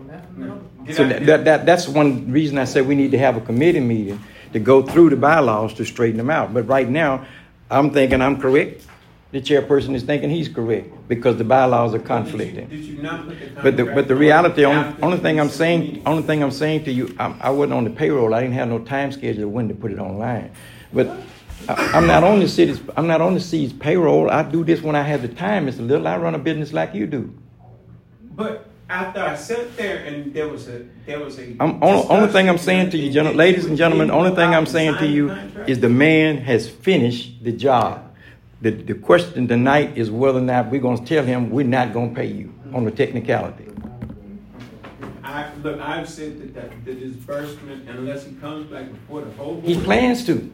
So that's one reason I said we need to have a committee meeting to go through the bylaws to straighten them out. But right now, I'm thinking I'm correct. The chairperson is thinking he's correct because the bylaws are conflicting. Did you not put the but the reality, only thing I'm saying to you, I wasn't on the payroll. I didn't have no time schedule when to put it online. But I'm not on the city's payroll. I do this when I have the time, Mr. Little. I run a business like you do. But after I sat there and there was a. Only thing I'm saying to you, ladies and gentlemen, only thing I'm saying to you is the man has finished the job. The question tonight is whether or not we're going to tell him we're not going to pay you on the technicality. I've said that the disbursement, unless he comes back before the whole board. He plans to.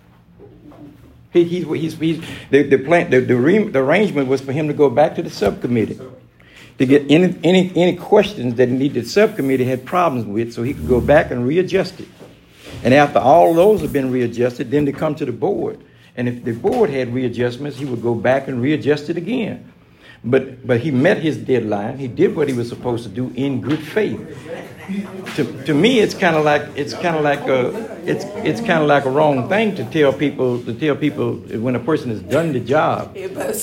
The arrangement was for him to go back to the subcommittee to get any questions that the subcommittee had problems with, so he could go back and readjust it. And after all those have been readjusted, then they come to the board. And if the board had readjustments, he would go back and readjust it again. But he met his deadline. He did what he was supposed to do in good faith. To me, it's kind of like a wrong thing to tell people when a person has done the job.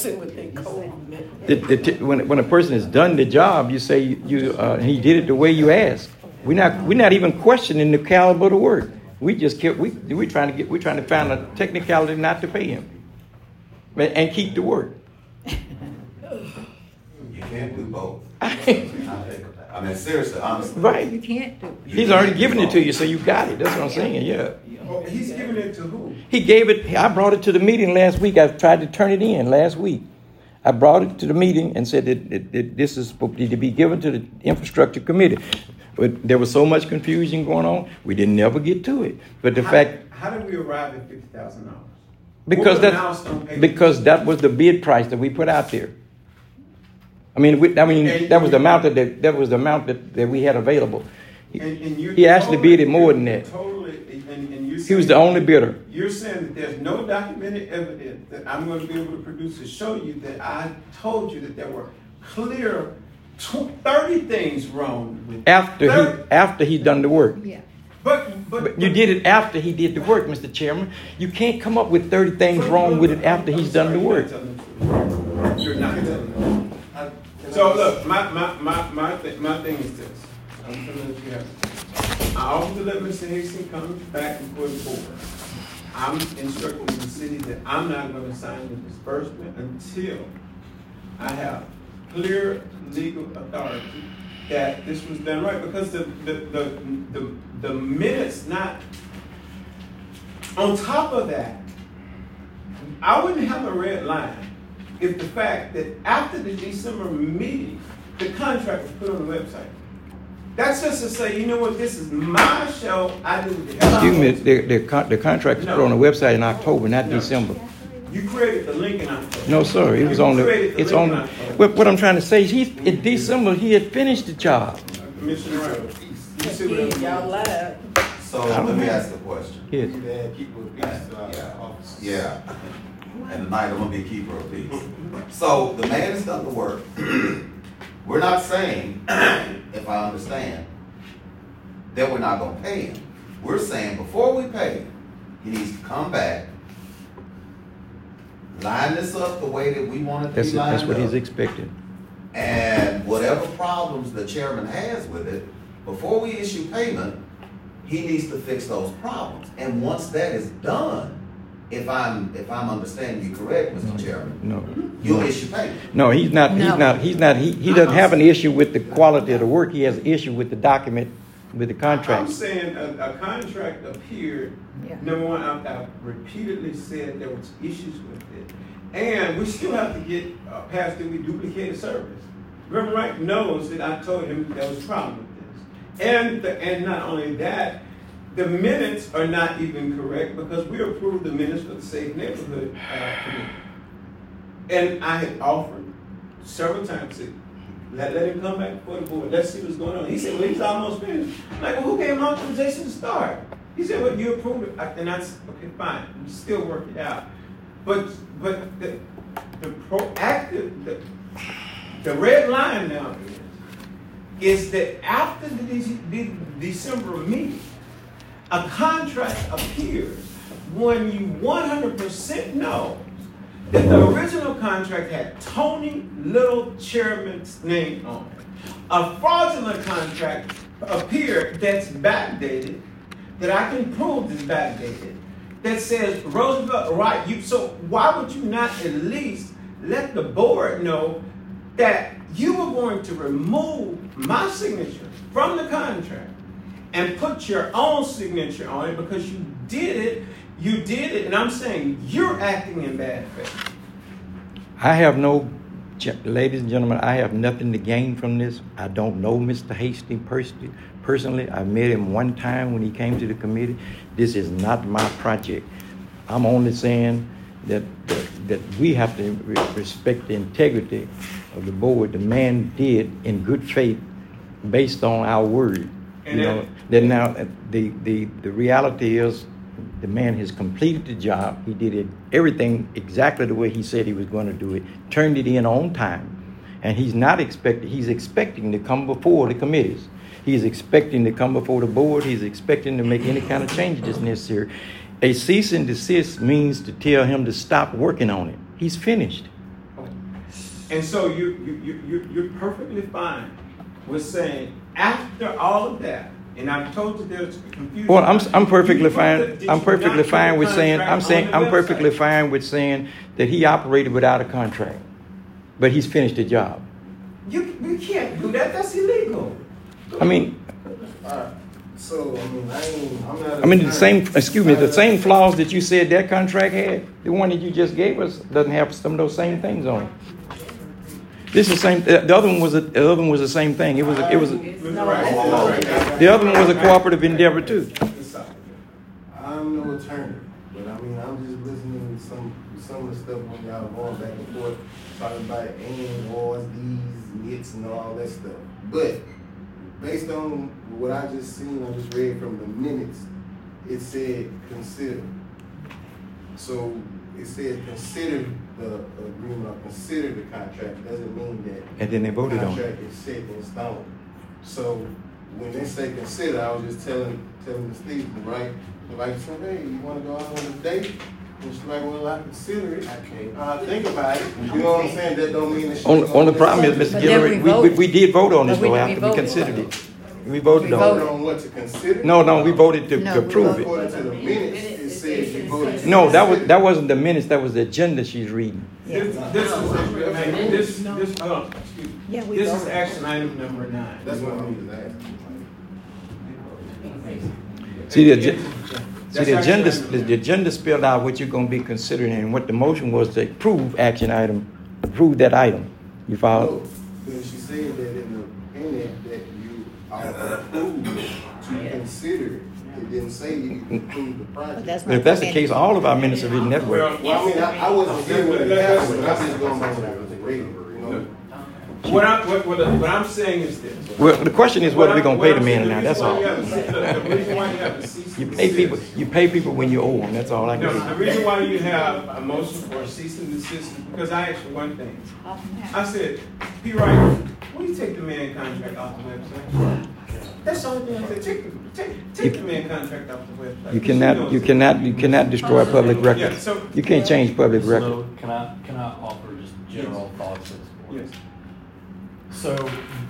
When a person has done the job, you say he did it the way you asked. We're not even questioning the caliber of the work. We just kept we're trying to find a technicality not to pay him, and keep the work. You can't do both. I mean, seriously, honestly. Right. You can't do. He's already given it to you, so you got it. That's what I'm saying. Yeah. Oh, he's giving it to who? He gave it. I brought it to the meeting last week. I tried to turn it in last week. I brought it to the meeting and said that this is supposed to be given to the infrastructure committee. But there was so much confusion going on, we didn't never get to it. But how did we arrive at $50,000? Because that was the bid price that we put out there. That was the amount that we had available. He actually bid it more than that. And you're He was the only bidder. You're saying that there's no documented evidence that I'm going to be able to produce to show you that I told you that there were clear 30 things wrong with after he done the work. Yeah. But you did it after he did the work, Mr. Chairman. You can't come up with 30 things wrong with it after he's done the work. You're not telling me. So look, my thing is this. I'm gonna let you have it. I offer to let Mr. Hickson come back before the board. I'm instructing the city that I'm not going to sign the disbursement until I have clear legal authority that this was done right, because the minutes not on top of that. I wouldn't have a red line if the fact that after the December meeting, the contract was put on the website. That's just to say, you know what, this is my show. I do the hell. Excuse me, the contract was put on the website in October, not December. You created the link in October. No, sir. It was on the. It's on. What I'm trying to say is, in December he had finished the job. Commissioner Wright, you see what Y'all lied. So let me ask the question. Yes. Yeah. And tonight I'm gonna be a keeper of peace. So the man has done the work. We're not saying, if I understand, that we're not gonna pay him. We're saying before we pay him, he needs to come back, line this up the way that we want it to be lined up. That's what he's expecting. And whatever problems the chairman has with it, before we issue payment, he needs to fix those problems. And once that is done, if I'm understanding you correct, Mr. Chairman, no, you'll issue payment. No, he's not. He doesn't have an issue with the quality of the work. He has an issue with the document, with the contract. I'm saying a contract appeared. Yeah. Number one, I've repeatedly said there was issues with it, and we still have to get past that we duplicated service. Reverend Wright knows that I told him there was a problem with this, and not only that. The minutes are not even correct because we approved the minutes for the Safe Neighborhood Committee. And I had offered several times to let him come back before the board. Let's see what's going on. He said, well, he's almost finished. I'm like, well, who gave him authorization to start? He said, well, you approved it. And I said, okay, fine. We still work it out. But the proactive, the red line now is that after the December meeting, a contract appears when you 100% know that the original contract had Tony Little Chairman's name on it. A fraudulent contract appeared that's backdated, that I can prove is backdated, that says Roosevelt Wright. So why would you not at least let the board know that you were going to remove my signature from the contract and put your own signature on it because you did it, and I'm saying you're acting in bad faith. Ladies and gentlemen, I have nothing to gain from this. I don't know Mr. Hastings personally. I met him one time when he came to the committee. This is not my project. I'm only saying that we have to respect the integrity of the board. The man did in good faith based on our word. That now the reality is the man has completed the job. He did everything exactly the way he said he was going to do it, turned it in on time. And he's expecting to come before the committees. He's expecting to come before the board. He's expecting to make any kind of changes that's necessary. A cease and desist means to tell him to stop working on it. He's finished. And so you're perfectly fine with saying after all of that, and I've told you there's confusion. Well, I'm perfectly fine. I'm perfectly fine with saying I'm perfectly fine with saying that he operated without a contract, but he's finished the job. You can't do that. That's illegal. I mean. So I mean the same flaws that you said that contract had. The one that you just gave us doesn't have some of those same things on it. This is the same. The other one was the same thing. The other one was a cooperative endeavor too. I'm no attorney, but I mean I'm just listening to some of the stuff when y'all going back and forth talking about and ors, these, nits, and all that stuff. But based on what I just seen, I just read from the minutes, it said consider. So it says consider the agreement or consider the contract. Doesn't mean that And then they voted on it. the contract is set in stone. So when they say consider, I was just telling the Stephen, right? Like, so, hey, you want to go out on a date? And she's like, well, I consider it. I think about it. You know what I'm saying? That don't mean that she's On the problem is, Mr. Guillory, we did vote on this though after we considered it. We voted on it. On what to consider? No, we voted to approve it. According to the minutes, it says you voted. No, that wasn't the minutes. That was the agenda she's reading. This is action item number 9. That's what I'm asking. See, the agenda spelled out what you're going to be considering and what the motion was to approve approve that item. You follow? Because she said that in that you are approved to consider it. It didn't say you can approve the project. But if that's the case, all of our minutes are written that way. Well, I mean, I wasn't here when it happened, but I'm just going by what I was reading, you know. What I'm saying is this. Well, the question is whether we're going to pay the man now. That's all. The reason why you have a cease and desist. You pay people when you owe them. That's all I can No, say. the reason why you have a motion for a cease and desist is because I asked you one thing. I said, P. Wright, will you take the man contract off the website? That's the only thing I said. Take the man contract off the website. You cannot destroy public record. Yeah, so, You can't change public record. So can I offer just general thoughts to this board? Yes. So,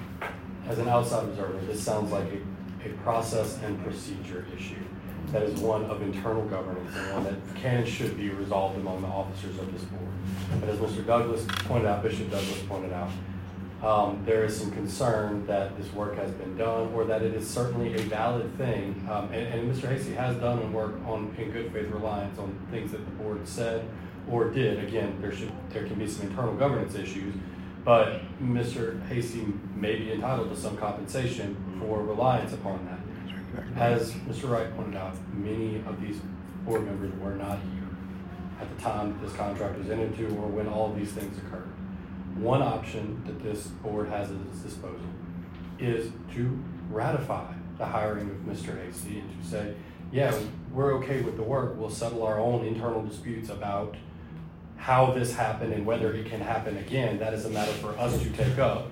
as an outside observer, this sounds like a process and procedure issue that is one of internal governance and one that can and should be resolved among the officers of this board. But as Mr. Douglas pointed out, Bishop Douglas pointed out, there is some concern that this work has been done or that it is certainly a valid thing. And Mr. Hasty has done work in good faith reliance on things that the board said or did. Again, there can be some internal governance issues, but Mr. Hasty may be entitled to some compensation for reliance upon that. As Mr. Wright pointed out, many of these board members were not here at the time that this contract was entered into or when all of these things occurred. One option that this board has at its disposal is to ratify the hiring of Mr. Hasty and to say, yeah, we're okay with the work. We'll settle our own internal disputes about how this happened and whether it can happen again. That is a matter for us to take up.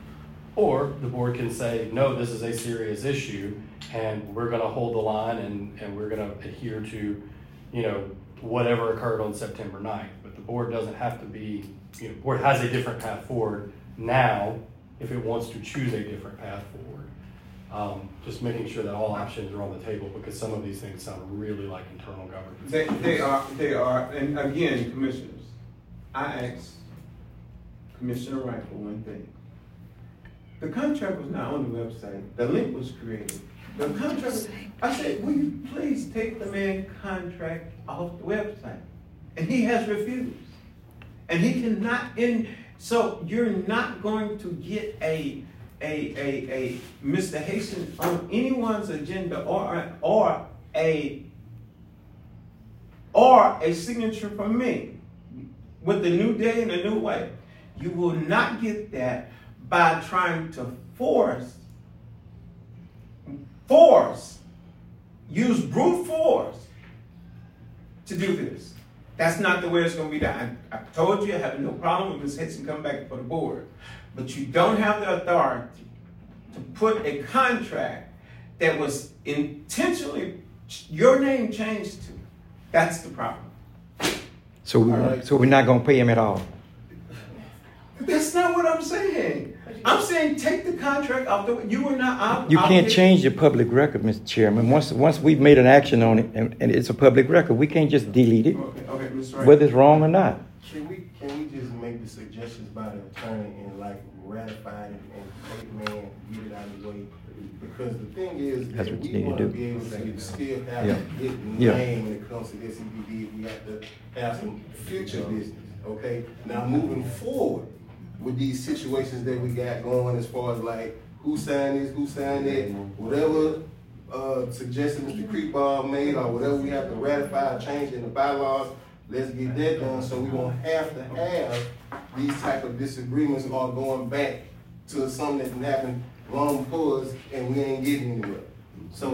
Or the board can say, no, this is a serious issue and we're going to hold the line and we're going to adhere to, whatever occurred on September 9th. But the board doesn't have to be, the board has a different path forward now if it wants to choose a different path forward. Just making sure that all options are on the table because some of these things sound really like internal governance. They are, and again, commissioners, I asked Commissioner Wright for one thing. The contract was not on the website. The link was created. The contract, I said, will you please take the man contract off the website? And he has refused. And he cannot so you're not going to get a Mr. Hastings on anyone's agenda or a signature from me with the new day and a new way. You will not get that by trying to use brute force to do this. That's not the way it's going to be done. I told you I have no problem with Ms. Hastings coming back for the board, but you don't have the authority to put a contract that was intentionally your name changed to. That's the problem. So we're not going to pay him at all. That's not what I'm saying. I'm saying take the contract off the. You were not. You can't change the public record, Mr. Chairman. Once we've made an action on it and it's a public record, we can't just delete it, okay, Mr. Wright. whether it's wrong or not. Can we just make the suggestions by the attorney and ratify it and take man get it out of the way? Because the thing is, that's what you we need want to to do. be able to still have a good name when it comes to SCDD. We have to have some future business. Okay, now moving forward with these situations that we got going as far as who signed this, who signed that, whatever suggestion Mr. Creekball made or whatever we have to ratify or change in the bylaws, let's get that done so we won't have to have these type of disagreements or going back to something that happened long before us and we ain't getting anywhere. So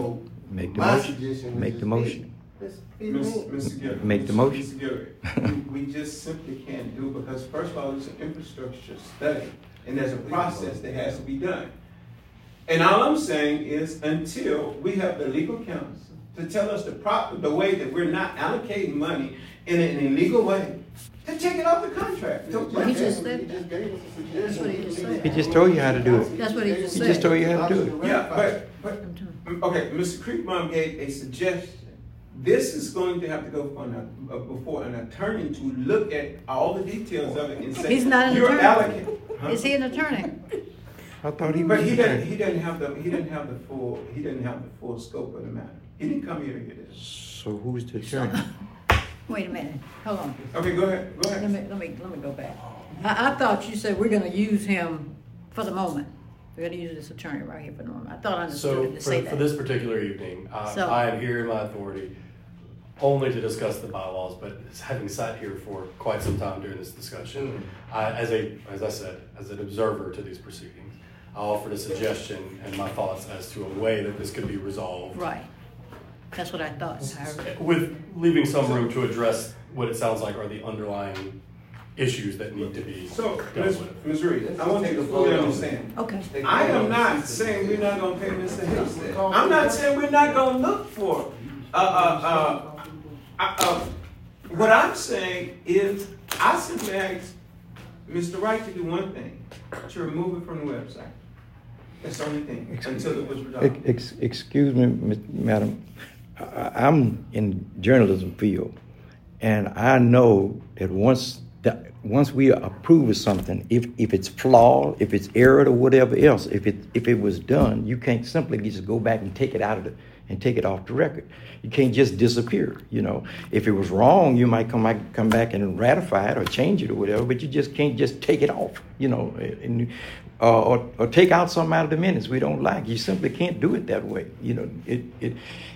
Make the My motion. suggestion was Make just the motion. Mr. Gillard. Make the motion. Mr. Gillard, we just simply can't do it because first of all, it's an infrastructure study and there's a process that has to be done. And all I'm saying is until we have the legal counsel to tell us the way that we're not allocating money in an illegal way, to take it off the contract. He just said that. That's what he just said. He just told you how to do it. That's what he just said. He just told you how to do it. Yeah, but okay, Mr. Creekbaum gave a suggestion. This is going to have to go before an attorney to look at all the details of it and say, He's not an you're attorney. allocated. Huh? Is he an attorney? I thought he was. But he doesn't have the full scope of the matter. He didn't come here to get this. So who's the attorney? Wait a minute. Hold on. Okay, go ahead. Let me go back. I thought you said we're going to use him for the moment. We're going to use this attorney right here for the moment. I thought I understood to say that. For this particular evening, I am here in my authority only to discuss the bylaws, but having sat here for quite some time during this discussion, as I said, as an observer to these proceedings, I offered a suggestion and my thoughts as to a way that this could be resolved. Right. That's what I thought. With leaving some room to address what it sounds like are the underlying issues that need to be dealt with. Ms. Reed, I want you to fully understand. Okay. I am not saying we're not going to pay Mr. Hastings. I'm not saying we're not going to look for what I'm saying is I simply asked Mr. Wright to do one thing, to remove it from the website. That's the only thing, until it was resolved. Excuse me, madam. I'm in journalism field, and I know that once we approve of something, if it's flawed, if it's errored or whatever else, if it was done, you can't simply just go back and take it out of it and take it off the record. You can't just disappear. You know, if it was wrong, you might come back and ratify it or change it or whatever, but you just can't just take it off. You know, or take out something out of the minutes we don't like. You simply can't do it that way. You know,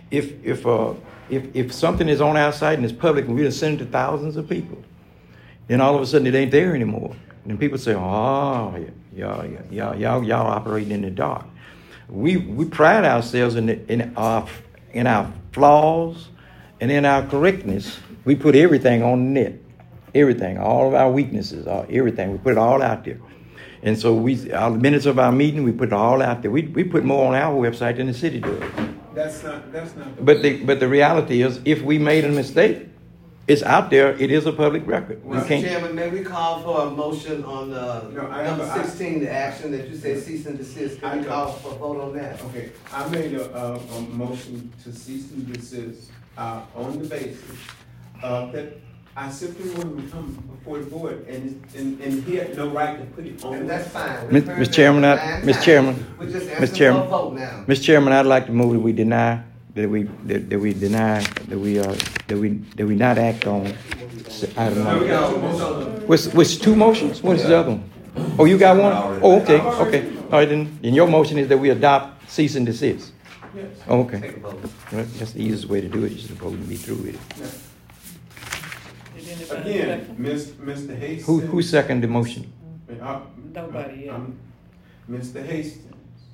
if something is on our site and it's public and we just send it to thousands of people, then all of a sudden it ain't there anymore. And people say, "Oh, y'all operating in the dark." We pride ourselves in our flaws and in our correctness. We put everything on the net, everything, all of our weaknesses, everything. We put it all out there. And so our minutes of our meeting, we put it all out there. We put more on our website than the city does. That's not. But the reality is, if we made a mistake, it's out there. It is a public record. Mr. Chairman, may we call for a motion on number 16, the action that you said cease and desist. Can we call for a vote on that? Okay, I made a motion to cease and desist on the basis that I simply wanted to come before the board, and he had no right to put it on. And that's fine. Mr. Chairman, we're just asking for a vote now. Mr. Chairman, I'd like to move that we deny that we not act on item number. What's two motions? What is the other one? Oh, you got one? Oh, okay. All right, then your motion is that we adopt cease and desist. Yes. Oh, okay. Well, that's the easiest way to do it. You should vote and be through with it. Yes. Again, Mr. Hastings. Who seconded the motion? Nobody yet. Mr. Hastings.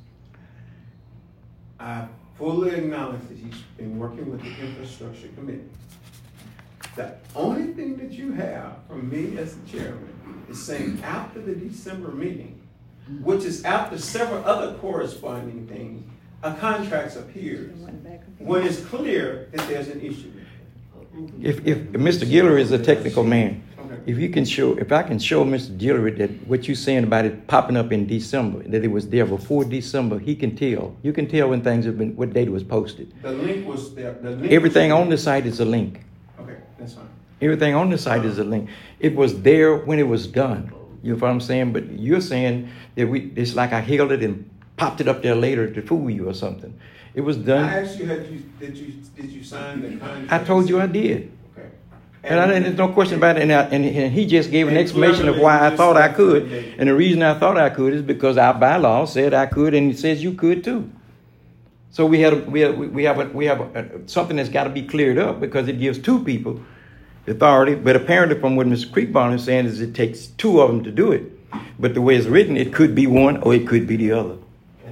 I fully acknowledge that he's been working with the infrastructure committee. The only thing that you have from me as the chairman is saying after the December meeting, which is after several other corresponding things, a contract appears when it's clear that there's an issue. If Mr. Guillory is a technical man, if I can show Mr. Guillory that what you're saying about it popping up in December, that it was there before December, he can tell. You can tell when things have been, what date it was posted. The link was there. Everything on the site is a link. Okay, that's fine. Everything on the site is a link. It was there when it was done. You know what I'm saying? But you're saying that it's like I held it and popped it up there later to fool you or something. It was done. I asked you, did you sign the contract? I told you I did. Okay. And there's no question about it. And he just gave an explanation of why I thought I could. And the reason I thought I could is because our bylaw said I could, and it says you could too. So we have something that's got to be cleared up because it gives two people the authority. But apparently, from what Mr. Creekbaum is saying, is it takes two of them to do it. But the way it's written, it could be one or it could be the other.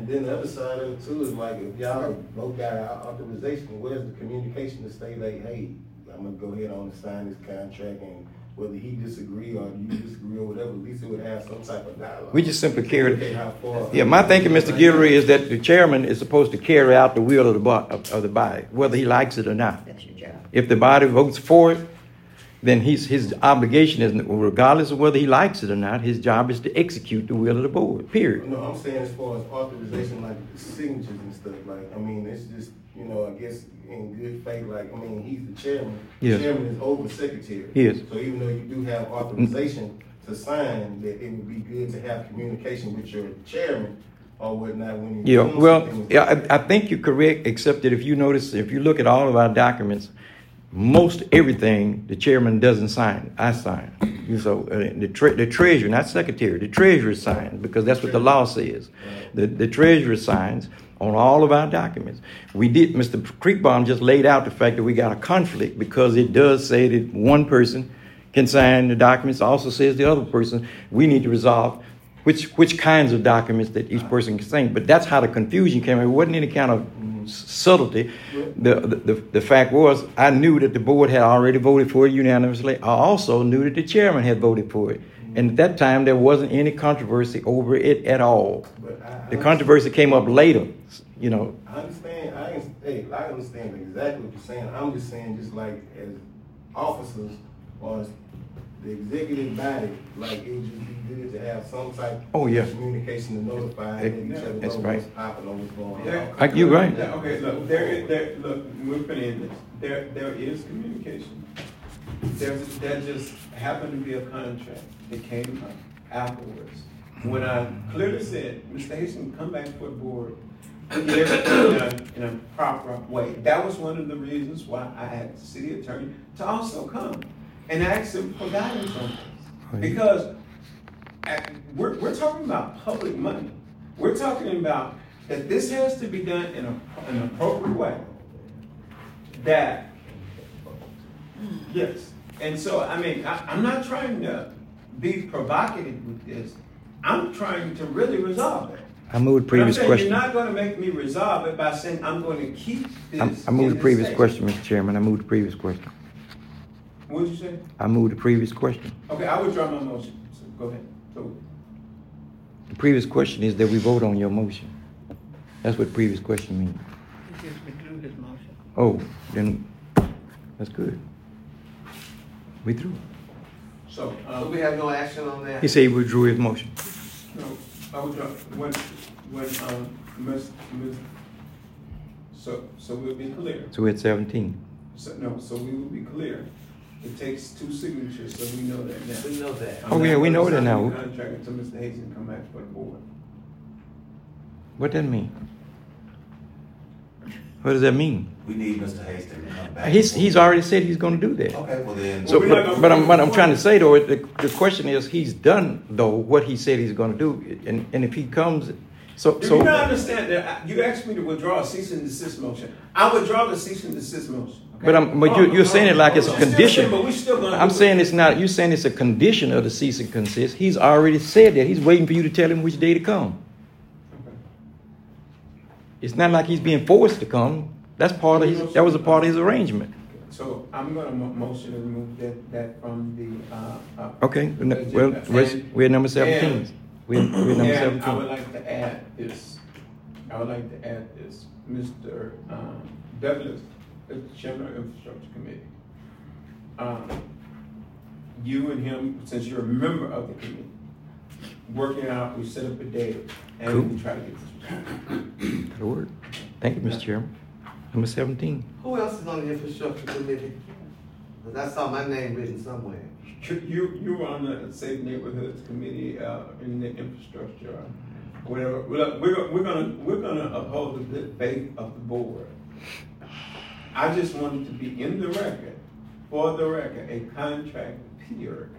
And then the other side of it too is like, if y'all both got authorization, where's the communication to say like, hey, I'm gonna go ahead on and sign this contract, and whether he disagree or you disagree or whatever, at least it would have some type of dialogue. We just simply carried. Yeah, my thinking, Mr. Guillory, is that the chairman is supposed to carry out the will of the body, whether he likes it or not. That's your job. If the body votes for it, then his obligation is, regardless of whether he likes it or not, his job is to execute the will of the board, period. No, I'm saying as far as authorization, like signatures and stuff, like, I mean, it's just, you know, I guess in good faith, like, I mean, he's the chairman. Yes. The chairman is over secretary. Yes. So even though you do have authorization to sign, that it would be good to have communication with your chairman or whatnot when you. Yeah, well, I think you're correct, except that if you notice, if you look at all of our documents, most everything the chairman doesn't sign, I sign. So the treasurer, not secretary, the treasurer signs, because that's what the law says. The treasurer signs on all of our documents. We did, Mr. Creekbaum just laid out the fact that we got a conflict because it does say that one person can sign the documents, also says the other person. We need to resolve which kinds of documents that each person can sign. But that's how the confusion came. It wasn't any kind of subtlety. The fact was, I knew that the board had already voted for it unanimously. I also knew that the chairman had voted for it. And at that time, there wasn't any controversy over it at all. The controversy came up later, you know. I understand. I understand exactly what you're saying. I'm just saying, just like as officers or as the executive body, like it would just be good to have some type of communication to notify each other what's popping on what's going on. You're right. Okay, look, look, we're putting this. There is communication. There just happened to be a contract that came up afterwards. When I clearly said, Mr. Hastings, come back for the board, get everything done in a proper way. That was one of the reasons why I had the city attorney to also come and ask him for guidance on this. Because we're talking about public money. We're talking about that this has to be done in an appropriate way. That, yes. And so, I mean, I'm not trying to be provocative with this. I'm trying to really resolve it. I moved the previous question. You're not going to make me resolve it by saying I'm going to keep this. I moved the previous question, Mr. Chairman. I moved the previous question. What did you say? I moved the previous question. Okay, I withdraw my motion. So go ahead. So, the previous question is that we vote on your motion. That's what the previous question means. He just withdrew his motion. Oh, then that's good. We threw. So we have no action on that? He said he withdrew his motion. No, I withdraw. When so we'll be clear. So we're at 17. So we will be clear. It takes 2 signatures, so we know that now. We know that. Oh yeah, we know that now. Contract until Mr. Hastings come back for the board. What does that mean? What does that mean? We need Mr. Hastings to come back. He's already said he's going to do that. Okay, well then. So, but I'm trying to say though, the question is, he's done though what he said he's going to do, and if he comes, Do you not understand that you asked me to withdraw a cease and desist motion? I withdraw the cease and desist motion. Okay? But you're saying it like it's a condition. But we still gonna I'm saying it's not. You're saying it's a condition of the cease and desist. He's already said that. He's waiting for you to tell him which day to come. Okay. It's not like he's being forced to come. That's part of his. That was a part of his arrangement. So I'm going to motion to remove that from the. Okay. Well, we're at number 17. We're number 17. I would like to add this. Mr. Douglas, the chairman of the Infrastructure Committee. You and him, since you're a member of the committee, working out, we set up a date and we try to get this. That'll work. Thank you, Mr. Chairman. Number 17. Who else is on the Infrastructure Committee? Because I saw my name written somewhere. You were on the Safe Neighborhoods Committee in the infrastructure, whatever. We're gonna uphold the good faith of the board. I just wanted to be in the record, for the record, a contract appeared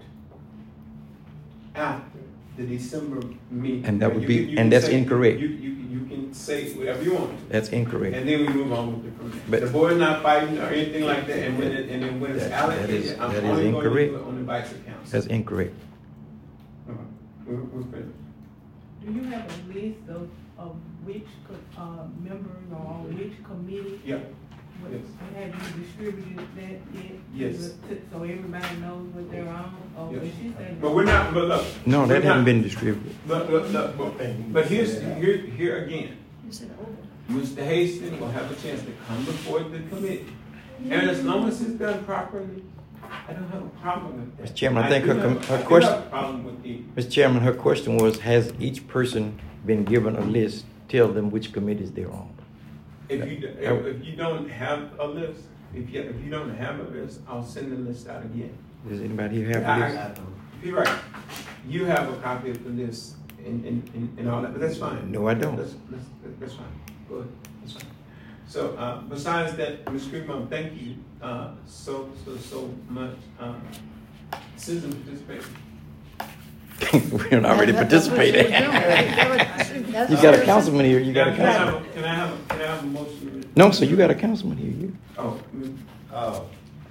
after the December meeting. And that would be, and that's incorrect. You can say whatever you want to. That's incorrect. And then we move on with the permit. But the board's not fighting or anything like that. And when it's allocated, I'm only going to do it on the vice council. That's incorrect. We're finished. Do you have a list of of which, members or on which committee? Yeah. Yes. Have you distributed that yet? Yes. So everybody knows what they're on? Oh, Yes. but she said. But we're not, but look. No, that we're hasn't not- been distributed. But here again. Mr. Hastings will have a chance to come before the committee. And as long as it's done properly, I don't have a problem with that. Mr. Chairman, I think do her have a question, problem with the, Mr. Chairman, her question was, has each person been given a list? Tell them which committees they're on. if you don't have a list, if you don't have a list, I'll send the list out again. Does anybody here have a list? You're right. You have a copy of the list and all that, but that's fine. No, I don't. That's fine. Go ahead. That's fine. So, besides that, Ms. Greenbaum, thank you so much. Citizen participation. We're already participating. You got a councilman here. You got a councilman. Can I have a motion? No, so you got a councilman here. You. Oh.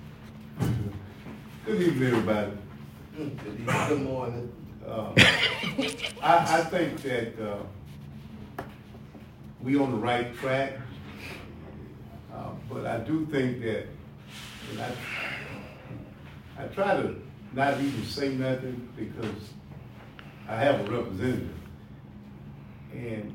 Good evening, everybody. Good morning. I think that we on the right track, but I do think that, and I try to not even say nothing because I have a representative, and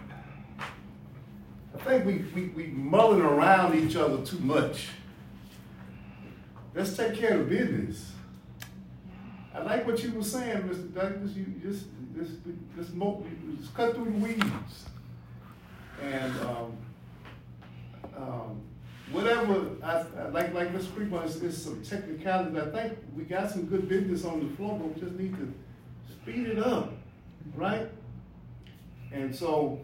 I think we mulling around each other too much. Let's take care of business. I like what you were saying, Mr. Douglas. You just cut through the weeds, and whatever. I like Mr. Creeper. It's some technicalities. I think we got some good business on the floor, but we just need to speed it up, right? And so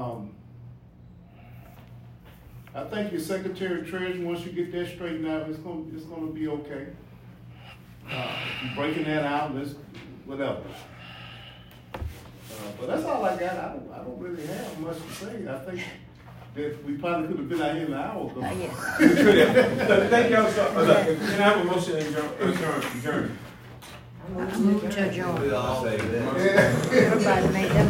I think your Secretary of Treasury, once you get that straightened out, it's gonna be okay. You're breaking that out, whatever. But that's all I got. I don't really have much to say. I think that we probably could have been out here an hour ago. We could have. Thank y'all so much. Can I have a motion to adjourn? Move to adjourn. We all say that. Everybody made them